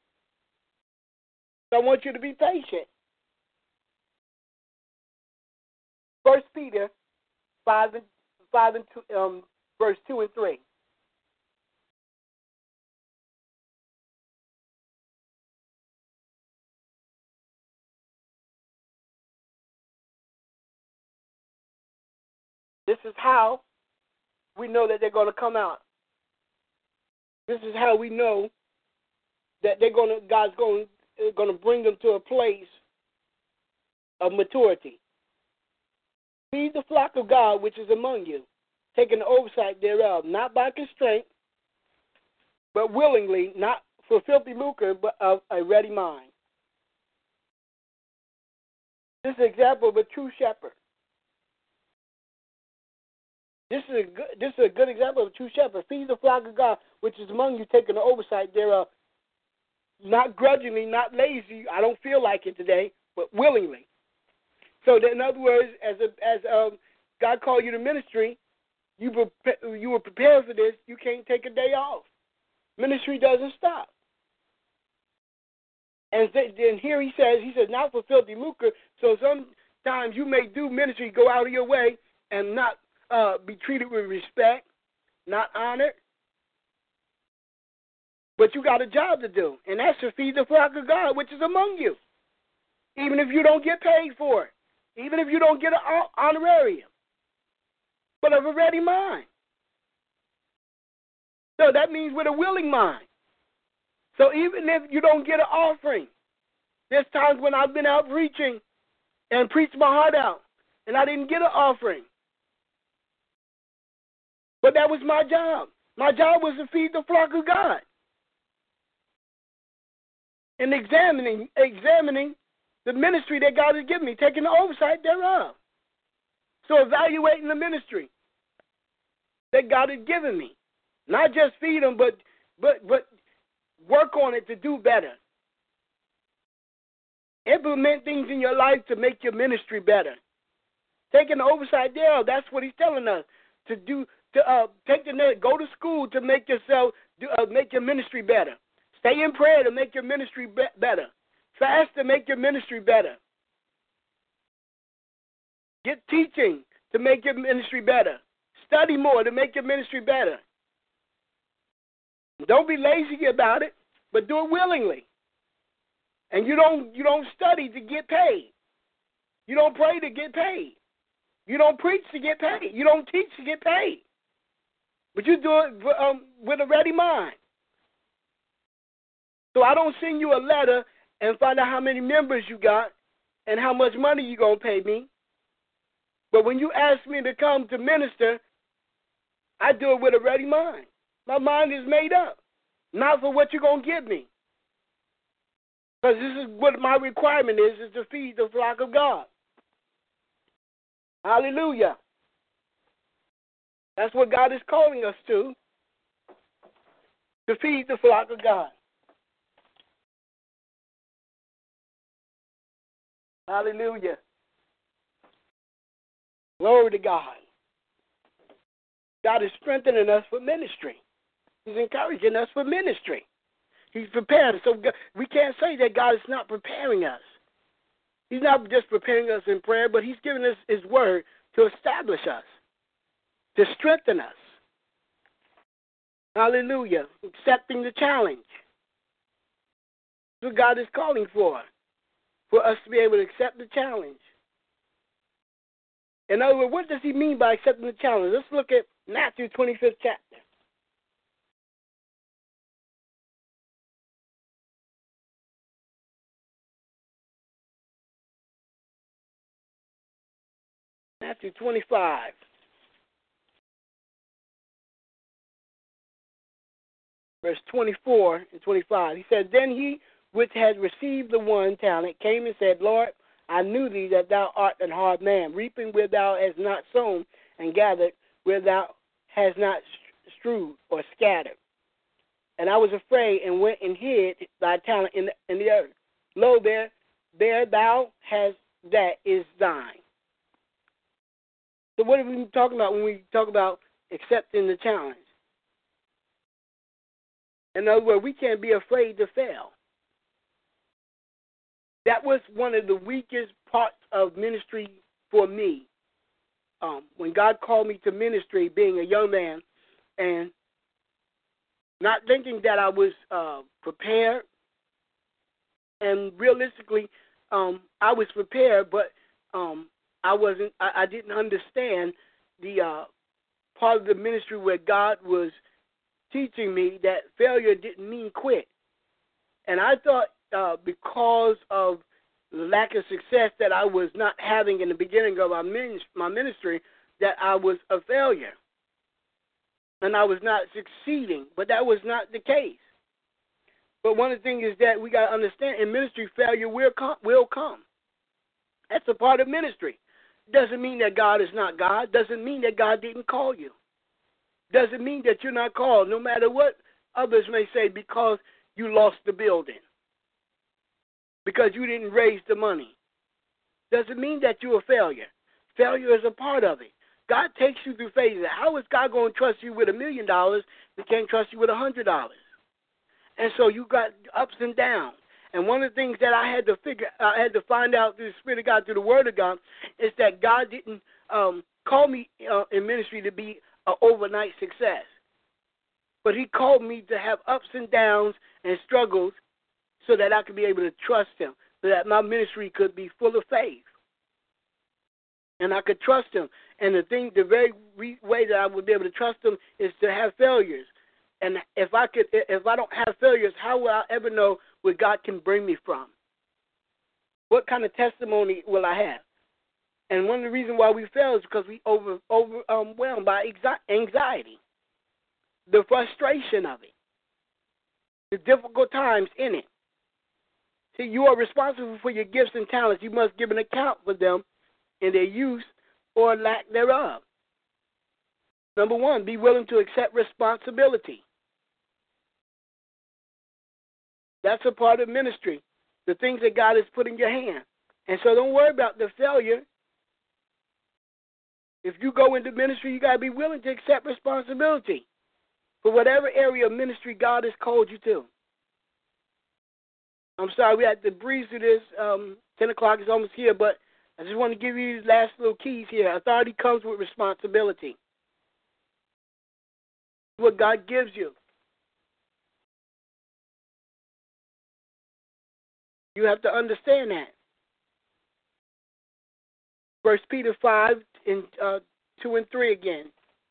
So I want you to be patient. First Peter five and five and two, um, verse two and three. This is how we know that they're going to come out. This is how we know that they're going to. God's going going to bring them to a place of maturity. Feed the flock of God which is among you, taking the oversight thereof, not by constraint, but willingly, not for filthy lucre, but of a ready mind. This is an example of a true shepherd. This is a good, this is a good example of a true shepherd. Feed the flock of God which is among you, taking the oversight thereof, not grudgingly, not lazy. I don't feel like it today, but willingly. So that in other words, as a, as um, God called you to ministry, you were, you were prepared for this. You can't take a day off. Ministry doesn't stop. And then here he says, he says, not for filthy lucre. So sometimes you may do ministry, go out of your way, and not uh, be treated with respect, not honored. But you got a job to do, and that's to feed the flock of God, which is among you, even if you don't get paid for it. Even if you don't get an honorarium, but of a ready mind. So that means with a willing mind. So even if you don't get an offering, there's times when I've been out preaching and preached my heart out, and I didn't get an offering. But that was my job. My job was to feed the flock of God. And examining, examining the ministry that God has given me, taking the oversight thereof. So evaluating the ministry that God has given me. Not just feed them, but but but work on it to do better. Implement things in your life to make your ministry better. Taking the oversight thereof, that's what he's telling us to do. To uh, take the go to school to make yourself do, uh, make your ministry better. Stay in prayer to make your ministry be- better. Fast to make your ministry better. Get teaching to make your ministry better. Study more to make your ministry better. Don't be lazy about it, but do it willingly. And you don't you don't study to get paid. You don't pray to get paid. You don't preach to get paid. You don't teach to get paid. But you do it um, with a ready mind. So I don't send you a letter and find out how many members you got and how much money you're going to pay me. But when you ask me to come to minister, I do it with a ready mind. My mind is made up, not for what you're going to give me. Because this is what my requirement is, is to feed the flock of God. Hallelujah. That's what God is calling us to, to feed the flock of God. Hallelujah. Glory to God. God is strengthening us for ministry. He's encouraging us for ministry. He's preparing. So we can't say that God is not preparing us. He's not just preparing us in prayer, but he's giving us his word to establish us, to strengthen us. Hallelujah. Accepting the challenge. That's what God is calling for. For us to be able to accept the challenge. In other words, what does he mean by accepting the challenge? Let's look at Matthew twenty-fifth chapter. Matthew twenty-five. Verse twenty-four and twenty-five. He said, Then he which had received the one talent came and said, Lord, I knew thee that thou art an hard man, reaping where thou hast not sown, and gathered where thou hast not strewed or scattered. And I was afraid and went and hid thy talent in the, in the earth. Lo, there, there thou hast that is thine. So what are we talking about when we talk about accepting the challenge? In other words, we can't be afraid to fail. That was one of the weakest parts of ministry for me. Um, when God called me to ministry, being a young man, and not thinking that I was uh, prepared, and realistically, um, I was prepared, but um, I wasn't. I, I didn't understand the uh, part of the ministry where God was teaching me that failure didn't mean quit. And I thought uh, because of the lack of success that I was not having in the beginning of my ministry, that I was a failure. And I was not succeeding. But that was not the case. But one of the things is that we got to understand in ministry, failure will come. Will come. That's a part of ministry. Doesn't mean that God is not God. Doesn't mean that God didn't call you. Doesn't mean that you're not called, no matter what others may say, because you lost the building, because you didn't raise the money. Doesn't mean that you're a failure. Failure is a part of it. God takes you through phases. How is God going to trust you with a million dollars if He can't trust you with a hundred dollars? And so you got ups and downs. And one of the things that I had to figure, I had to find out through the Spirit of God, through the Word of God, is that God didn't um, call me uh, in ministry to be an overnight success. But He called me to have ups and downs and struggles so that I could be able to trust Him, so that my ministry could be full of faith. And I could trust Him. And the thing, the very re- way that I would be able to trust Him is to have failures. And if I could, if I don't have failures, how will I ever know where God can bring me from? What kind of testimony will I have? And one of the reasons why we fail is because we over overwhelmed by anxiety, the frustration of it, the difficult times in it. See, you are responsible for your gifts and talents. You must give an account for them in their use or lack thereof. Number one, be willing to accept responsibility. That's a part of ministry, the things that God has put in your hand. And so don't worry about the failure. If you go into ministry, you got to be willing to accept responsibility for whatever area of ministry God has called you to. I'm sorry, we had to breeze through this. Um, ten o'clock is almost here, but I just want to give you these last little keys here. Authority comes with responsibility. What God gives you. You have to understand that. First Peter five and uh, two and three again.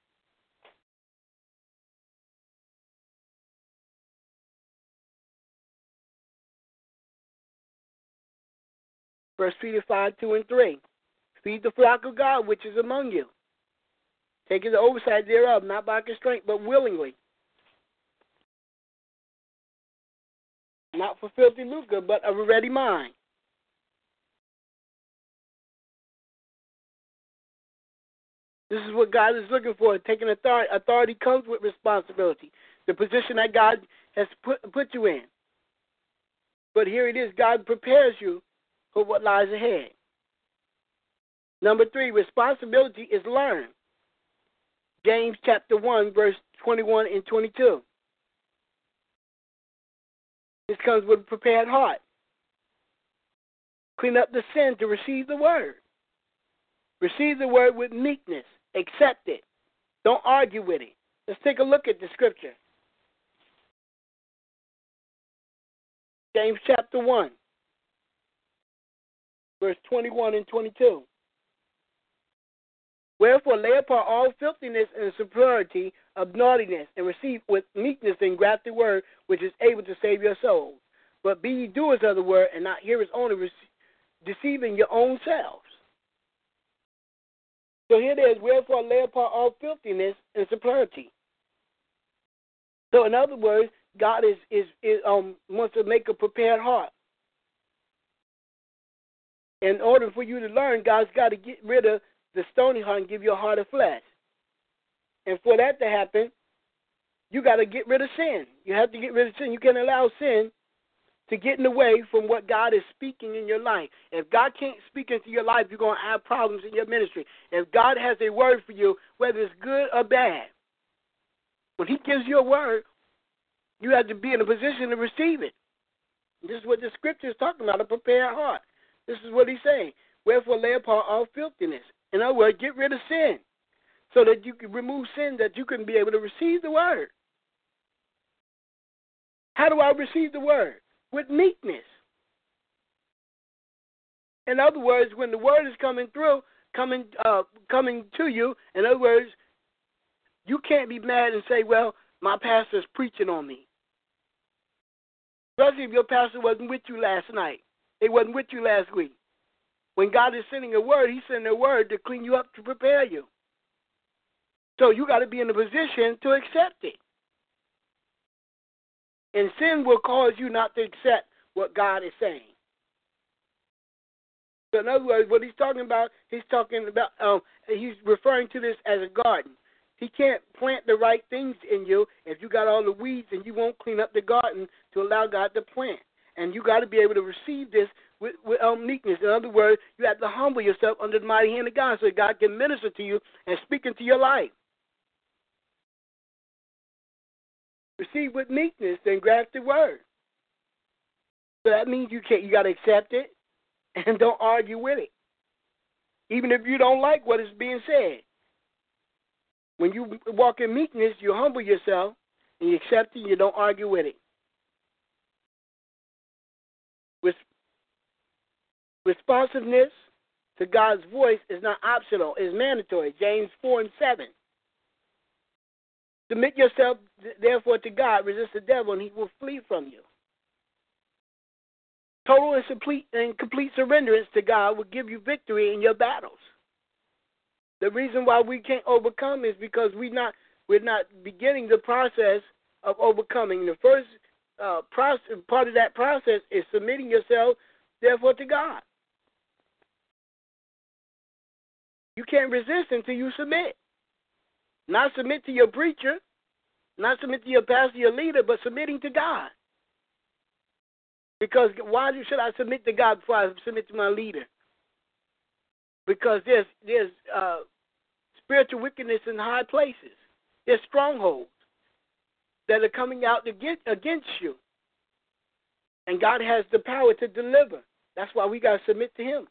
First Peter five, two and three. Feed the flock of God which is among you, taking the oversight thereof, not by constraint, but willingly. Not for filthy lucre, but of a ready mind. This is what God is looking for, taking authority. Authority comes with responsibility, the position that God has put, put you in. But here it is, God prepares you for what lies ahead. Number three, responsibility is learned. James chapter one, verse twenty-one and twenty-two. This comes with a prepared heart. Clean up the sin to receive the word. Receive the word with meekness. Accept it. Don't argue with it. Let's take a look at the scripture. James chapter one, verse twenty-one and twenty-two. Wherefore lay apart all filthiness and superfluity of naughtiness, and receive with meekness the engrafted word, which is able to save your souls. But be ye doers of the word, and not hearers only, deceiving your own selves. So here it is, wherefore lay apart all filthiness and superfluity. So in other words, God is, is, is um wants to make a prepared heart. In order for you to learn, God's got to get rid of the stony heart and give you a heart of flesh. And for that to happen, you got to get rid of sin. You have to get rid of sin. You can't allow sin to get in the way from what God is speaking in your life. If God can't speak into your life, you're going to have problems in your ministry. If God has a word for you, whether it's good or bad, when he gives you a word, you have to be in a position to receive it. This is what the scripture is talking about, a prepared heart. This is what he's saying. Wherefore lay apart all filthiness. In other words, get rid of sin so that you can remove sin, that you can be able to receive the word. How do I receive the word? With meekness. In other words, when the word is coming through, coming uh, coming to you, in other words, you can't be mad and say, well, my pastor's preaching on me. Especially if your pastor wasn't with you last night. They wasn't with you last week. When God is sending a word, he's sending a word to clean you up, to prepare you. So you got to be in a position to accept it. And sin will cause you not to accept what God is saying. So in other words, what he's talking about, he's talking about, um, he's referring to this as a garden. He can't plant the right things in you if you got all the weeds and you won't clean up the garden to allow God to plant. And you got to be able to receive this with, with um, meekness. In other words, you have to humble yourself under the mighty hand of God so God can minister to you and speak into your life. Receive with meekness the engrafted word. So that means you can't. You got to accept it and don't argue with it, even if you don't like what is being said. When you walk in meekness, you humble yourself and you accept it. And you don't argue with it. With responsiveness to God's voice is not optional; it's mandatory. James four and seven. Submit yourself, therefore, to God. Resist the devil, and he will flee from you. Total and complete, and complete surrenderance to God will give you victory in your battles. The reason why we can't overcome is because we're not we're not beginning the process of overcoming. The first uh, process, part of that process is submitting yourself, therefore, to God. You can't resist until you submit. Not submit to your preacher, not submit to your pastor, your leader, but submitting to God. Because why should I submit to God before I submit to my leader? Because there's there's uh, spiritual wickedness in high places. There's strongholds that are coming out to get against you. And God has the power to deliver. That's why we got to submit to him.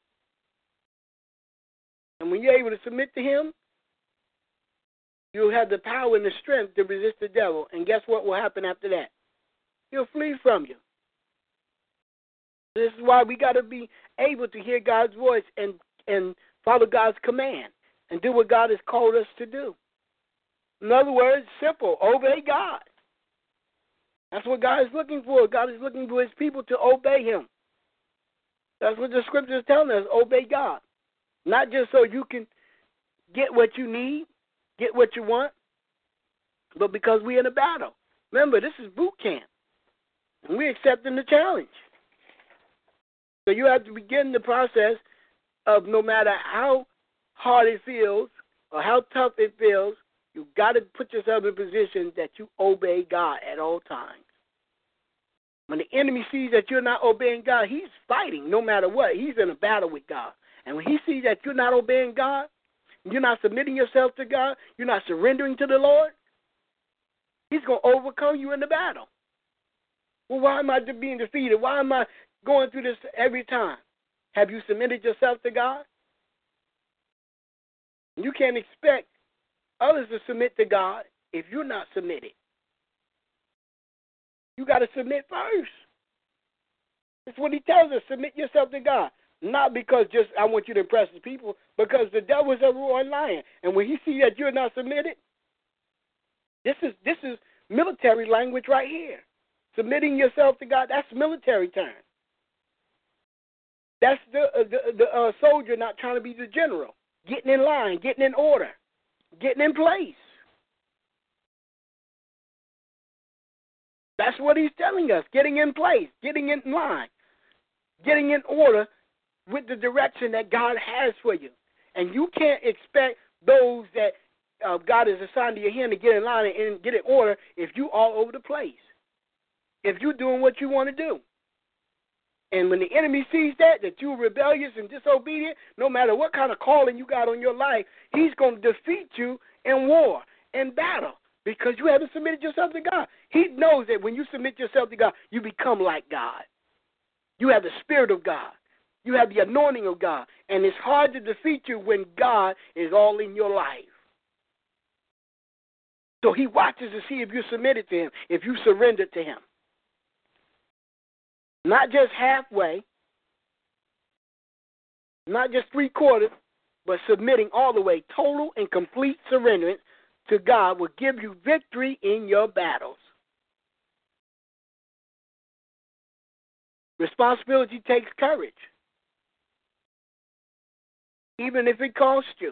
And when you're able to submit to him, you'll have the power and the strength to resist the devil. And guess what will happen after that? He'll flee from you. This is why we got to be able to hear God's voice and, and follow God's command and do what God has called us to do. In other words, simple, obey God. That's what God is looking for. God is looking for his people to obey him. That's what the scripture is telling us, obey God. Not just so you can get what you need, get what you want, but because we're in a battle. Remember, this is boot camp, and we're accepting the challenge. So you have to begin the process of no matter how hard it feels or how tough it feels, you've got to put yourself in a position that you obey God at all times. When the enemy sees that you're not obeying God, he's fighting no matter what. He's in a battle with God. And when he sees that you're not obeying God, you're not submitting yourself to God, you're not surrendering to the Lord, he's going to overcome you in the battle. Well, why am I being defeated? Why am I going through this every time? Have you submitted yourself to God? You can't expect others to submit to God if you're not submitted. You got to submit first. That's what he tells us. Submit yourself to God. Not because just I want you to impress the people, because the devil is a roaring lion. And when he sees that you're not submitted, this is this is military language right here. Submitting yourself to God, that's military term. That's the uh, the, the uh, soldier not trying to be the general. Getting in line, getting in order, getting in place. That's what he's telling us, getting in place, getting in line, getting in order with the direction that God has for you. And you can't expect those that uh, God has assigned to your hand to get in line and get in order if you all over the place, if you're doing what you want to do. And when the enemy sees that, that you're rebellious and disobedient, no matter what kind of calling you got on your life, he's going to defeat you in war, in battle, because you haven't submitted yourself to God. He knows that when you submit yourself to God, you become like God. You have the Spirit of God. You have the anointing of God. And it's hard to defeat you when God is all in your life. So he watches to see if you're submitted to him, if you surrender to him. Not just halfway, not just three quarters, but submitting all the way. Total and complete surrender to God will give you victory in your battles. Responsibility takes courage, even if it costs you.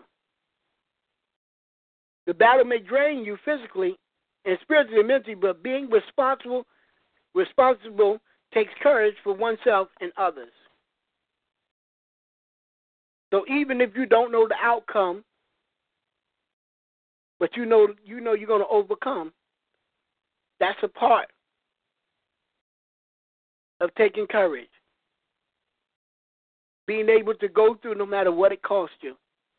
The battle may drain you physically and spiritually and mentally, but being responsible, responsible takes courage for oneself and others. So even if you don't know the outcome, but you know you know you're going to overcome, that's a part of taking courage. Being able to go through no matter what it costs you.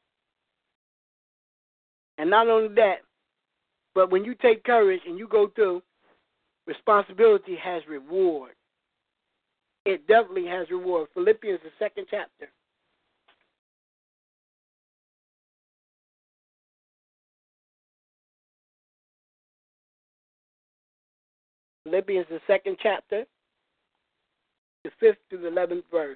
And not only that, but when you take courage and you go through, responsibility has reward. It definitely has reward. Philippians, the second chapter. Philippians, the second chapter, the fifth to the eleventh verse.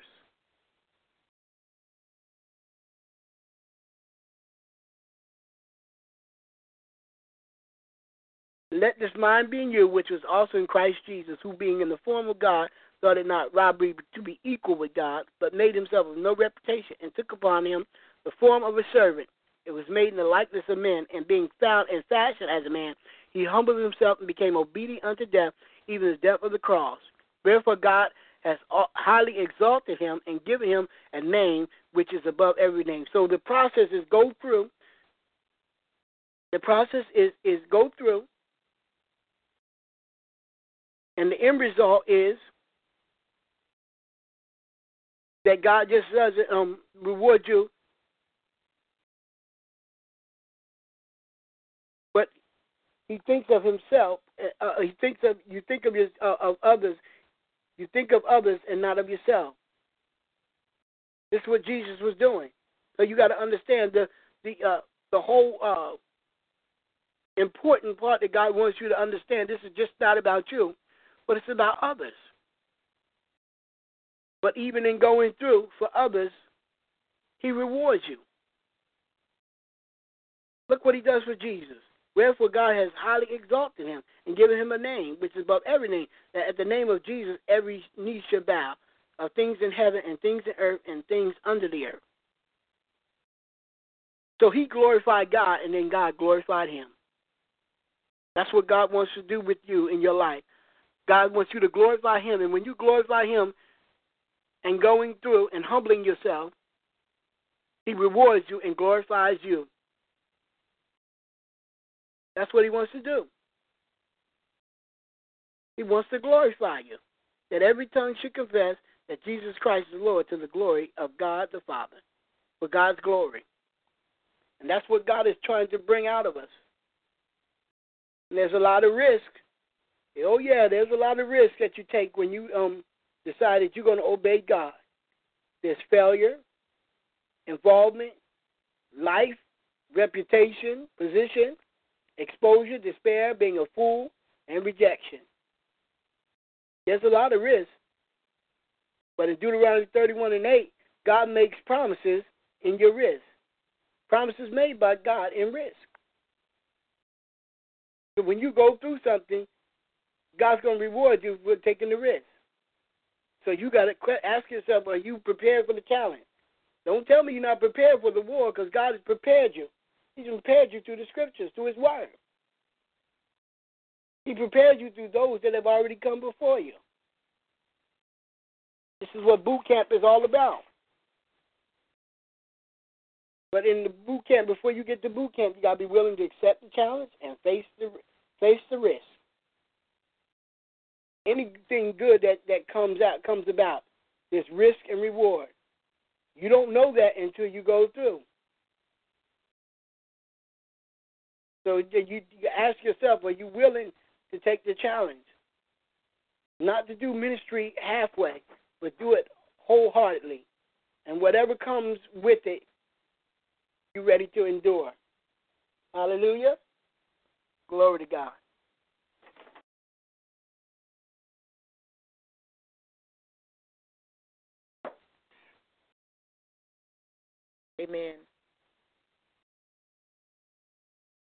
Let this mind be in you, which was also in Christ Jesus, who being in the form of God, thought it not robbery to be equal with God, but made himself of no reputation, and took upon him the form of a servant. It was made in the likeness of men, and being found in fashion as a man, he humbled himself and became obedient unto death, even the death of the cross. Therefore God has highly exalted him and given him a name which is above every name. So the process is go through. The process is, is go through. And the end result is that God just doesn't um, reward you, but he thinks of himself. Uh, he thinks of you think of your, uh, of others. You think of others and not of yourself. This is what Jesus was doing. So you got to understand the the uh, the whole uh, important part that God wants you to understand. This is just not about you, but it's about others. But even in going through for others, he rewards you. Look what he does for Jesus. Wherefore God has highly exalted him and given him a name which is above every name, that at the name of Jesus every knee shall bow, of things in heaven and things in earth and things under the earth. So he glorified God, and then God glorified him. That's what God wants to do with you in your life. God wants you to glorify him, and when you glorify him and going through and humbling yourself, he rewards you and glorifies you. That's what he wants to do. He wants to glorify you, that every tongue should confess that Jesus Christ is Lord, to the glory of God the Father, for God's glory. And that's what God is trying to bring out of us. And there's a lot of risk. Oh, yeah, there's a lot of risk that you take when you um decide that you're going to obey God. There's failure, involvement, life, reputation, position, exposure, despair, being a fool, and rejection. There's a lot of risk. But in Deuteronomy thirty-one and eight, God makes promises in your risk. Promises made by God in risk. So when you go through something, God's going to reward you for taking the risk. So you got to ask yourself, are you prepared for the challenge? Don't tell me you're not prepared for the war, because God has prepared you. He's prepared you through the scriptures, through his word. He prepared you through those that have already come before you. This is what boot camp is all about. But in the boot camp, before you get to boot camp, you got to be willing to accept the challenge and face the face the risk. Anything good that, that comes out comes about. There's risk and reward. You don't know that until you go through. So you, you ask yourself, are you willing to take the challenge? Not to do ministry halfway, but do it wholeheartedly. And whatever comes with it, you're ready to endure. Hallelujah. Glory to God. Amen.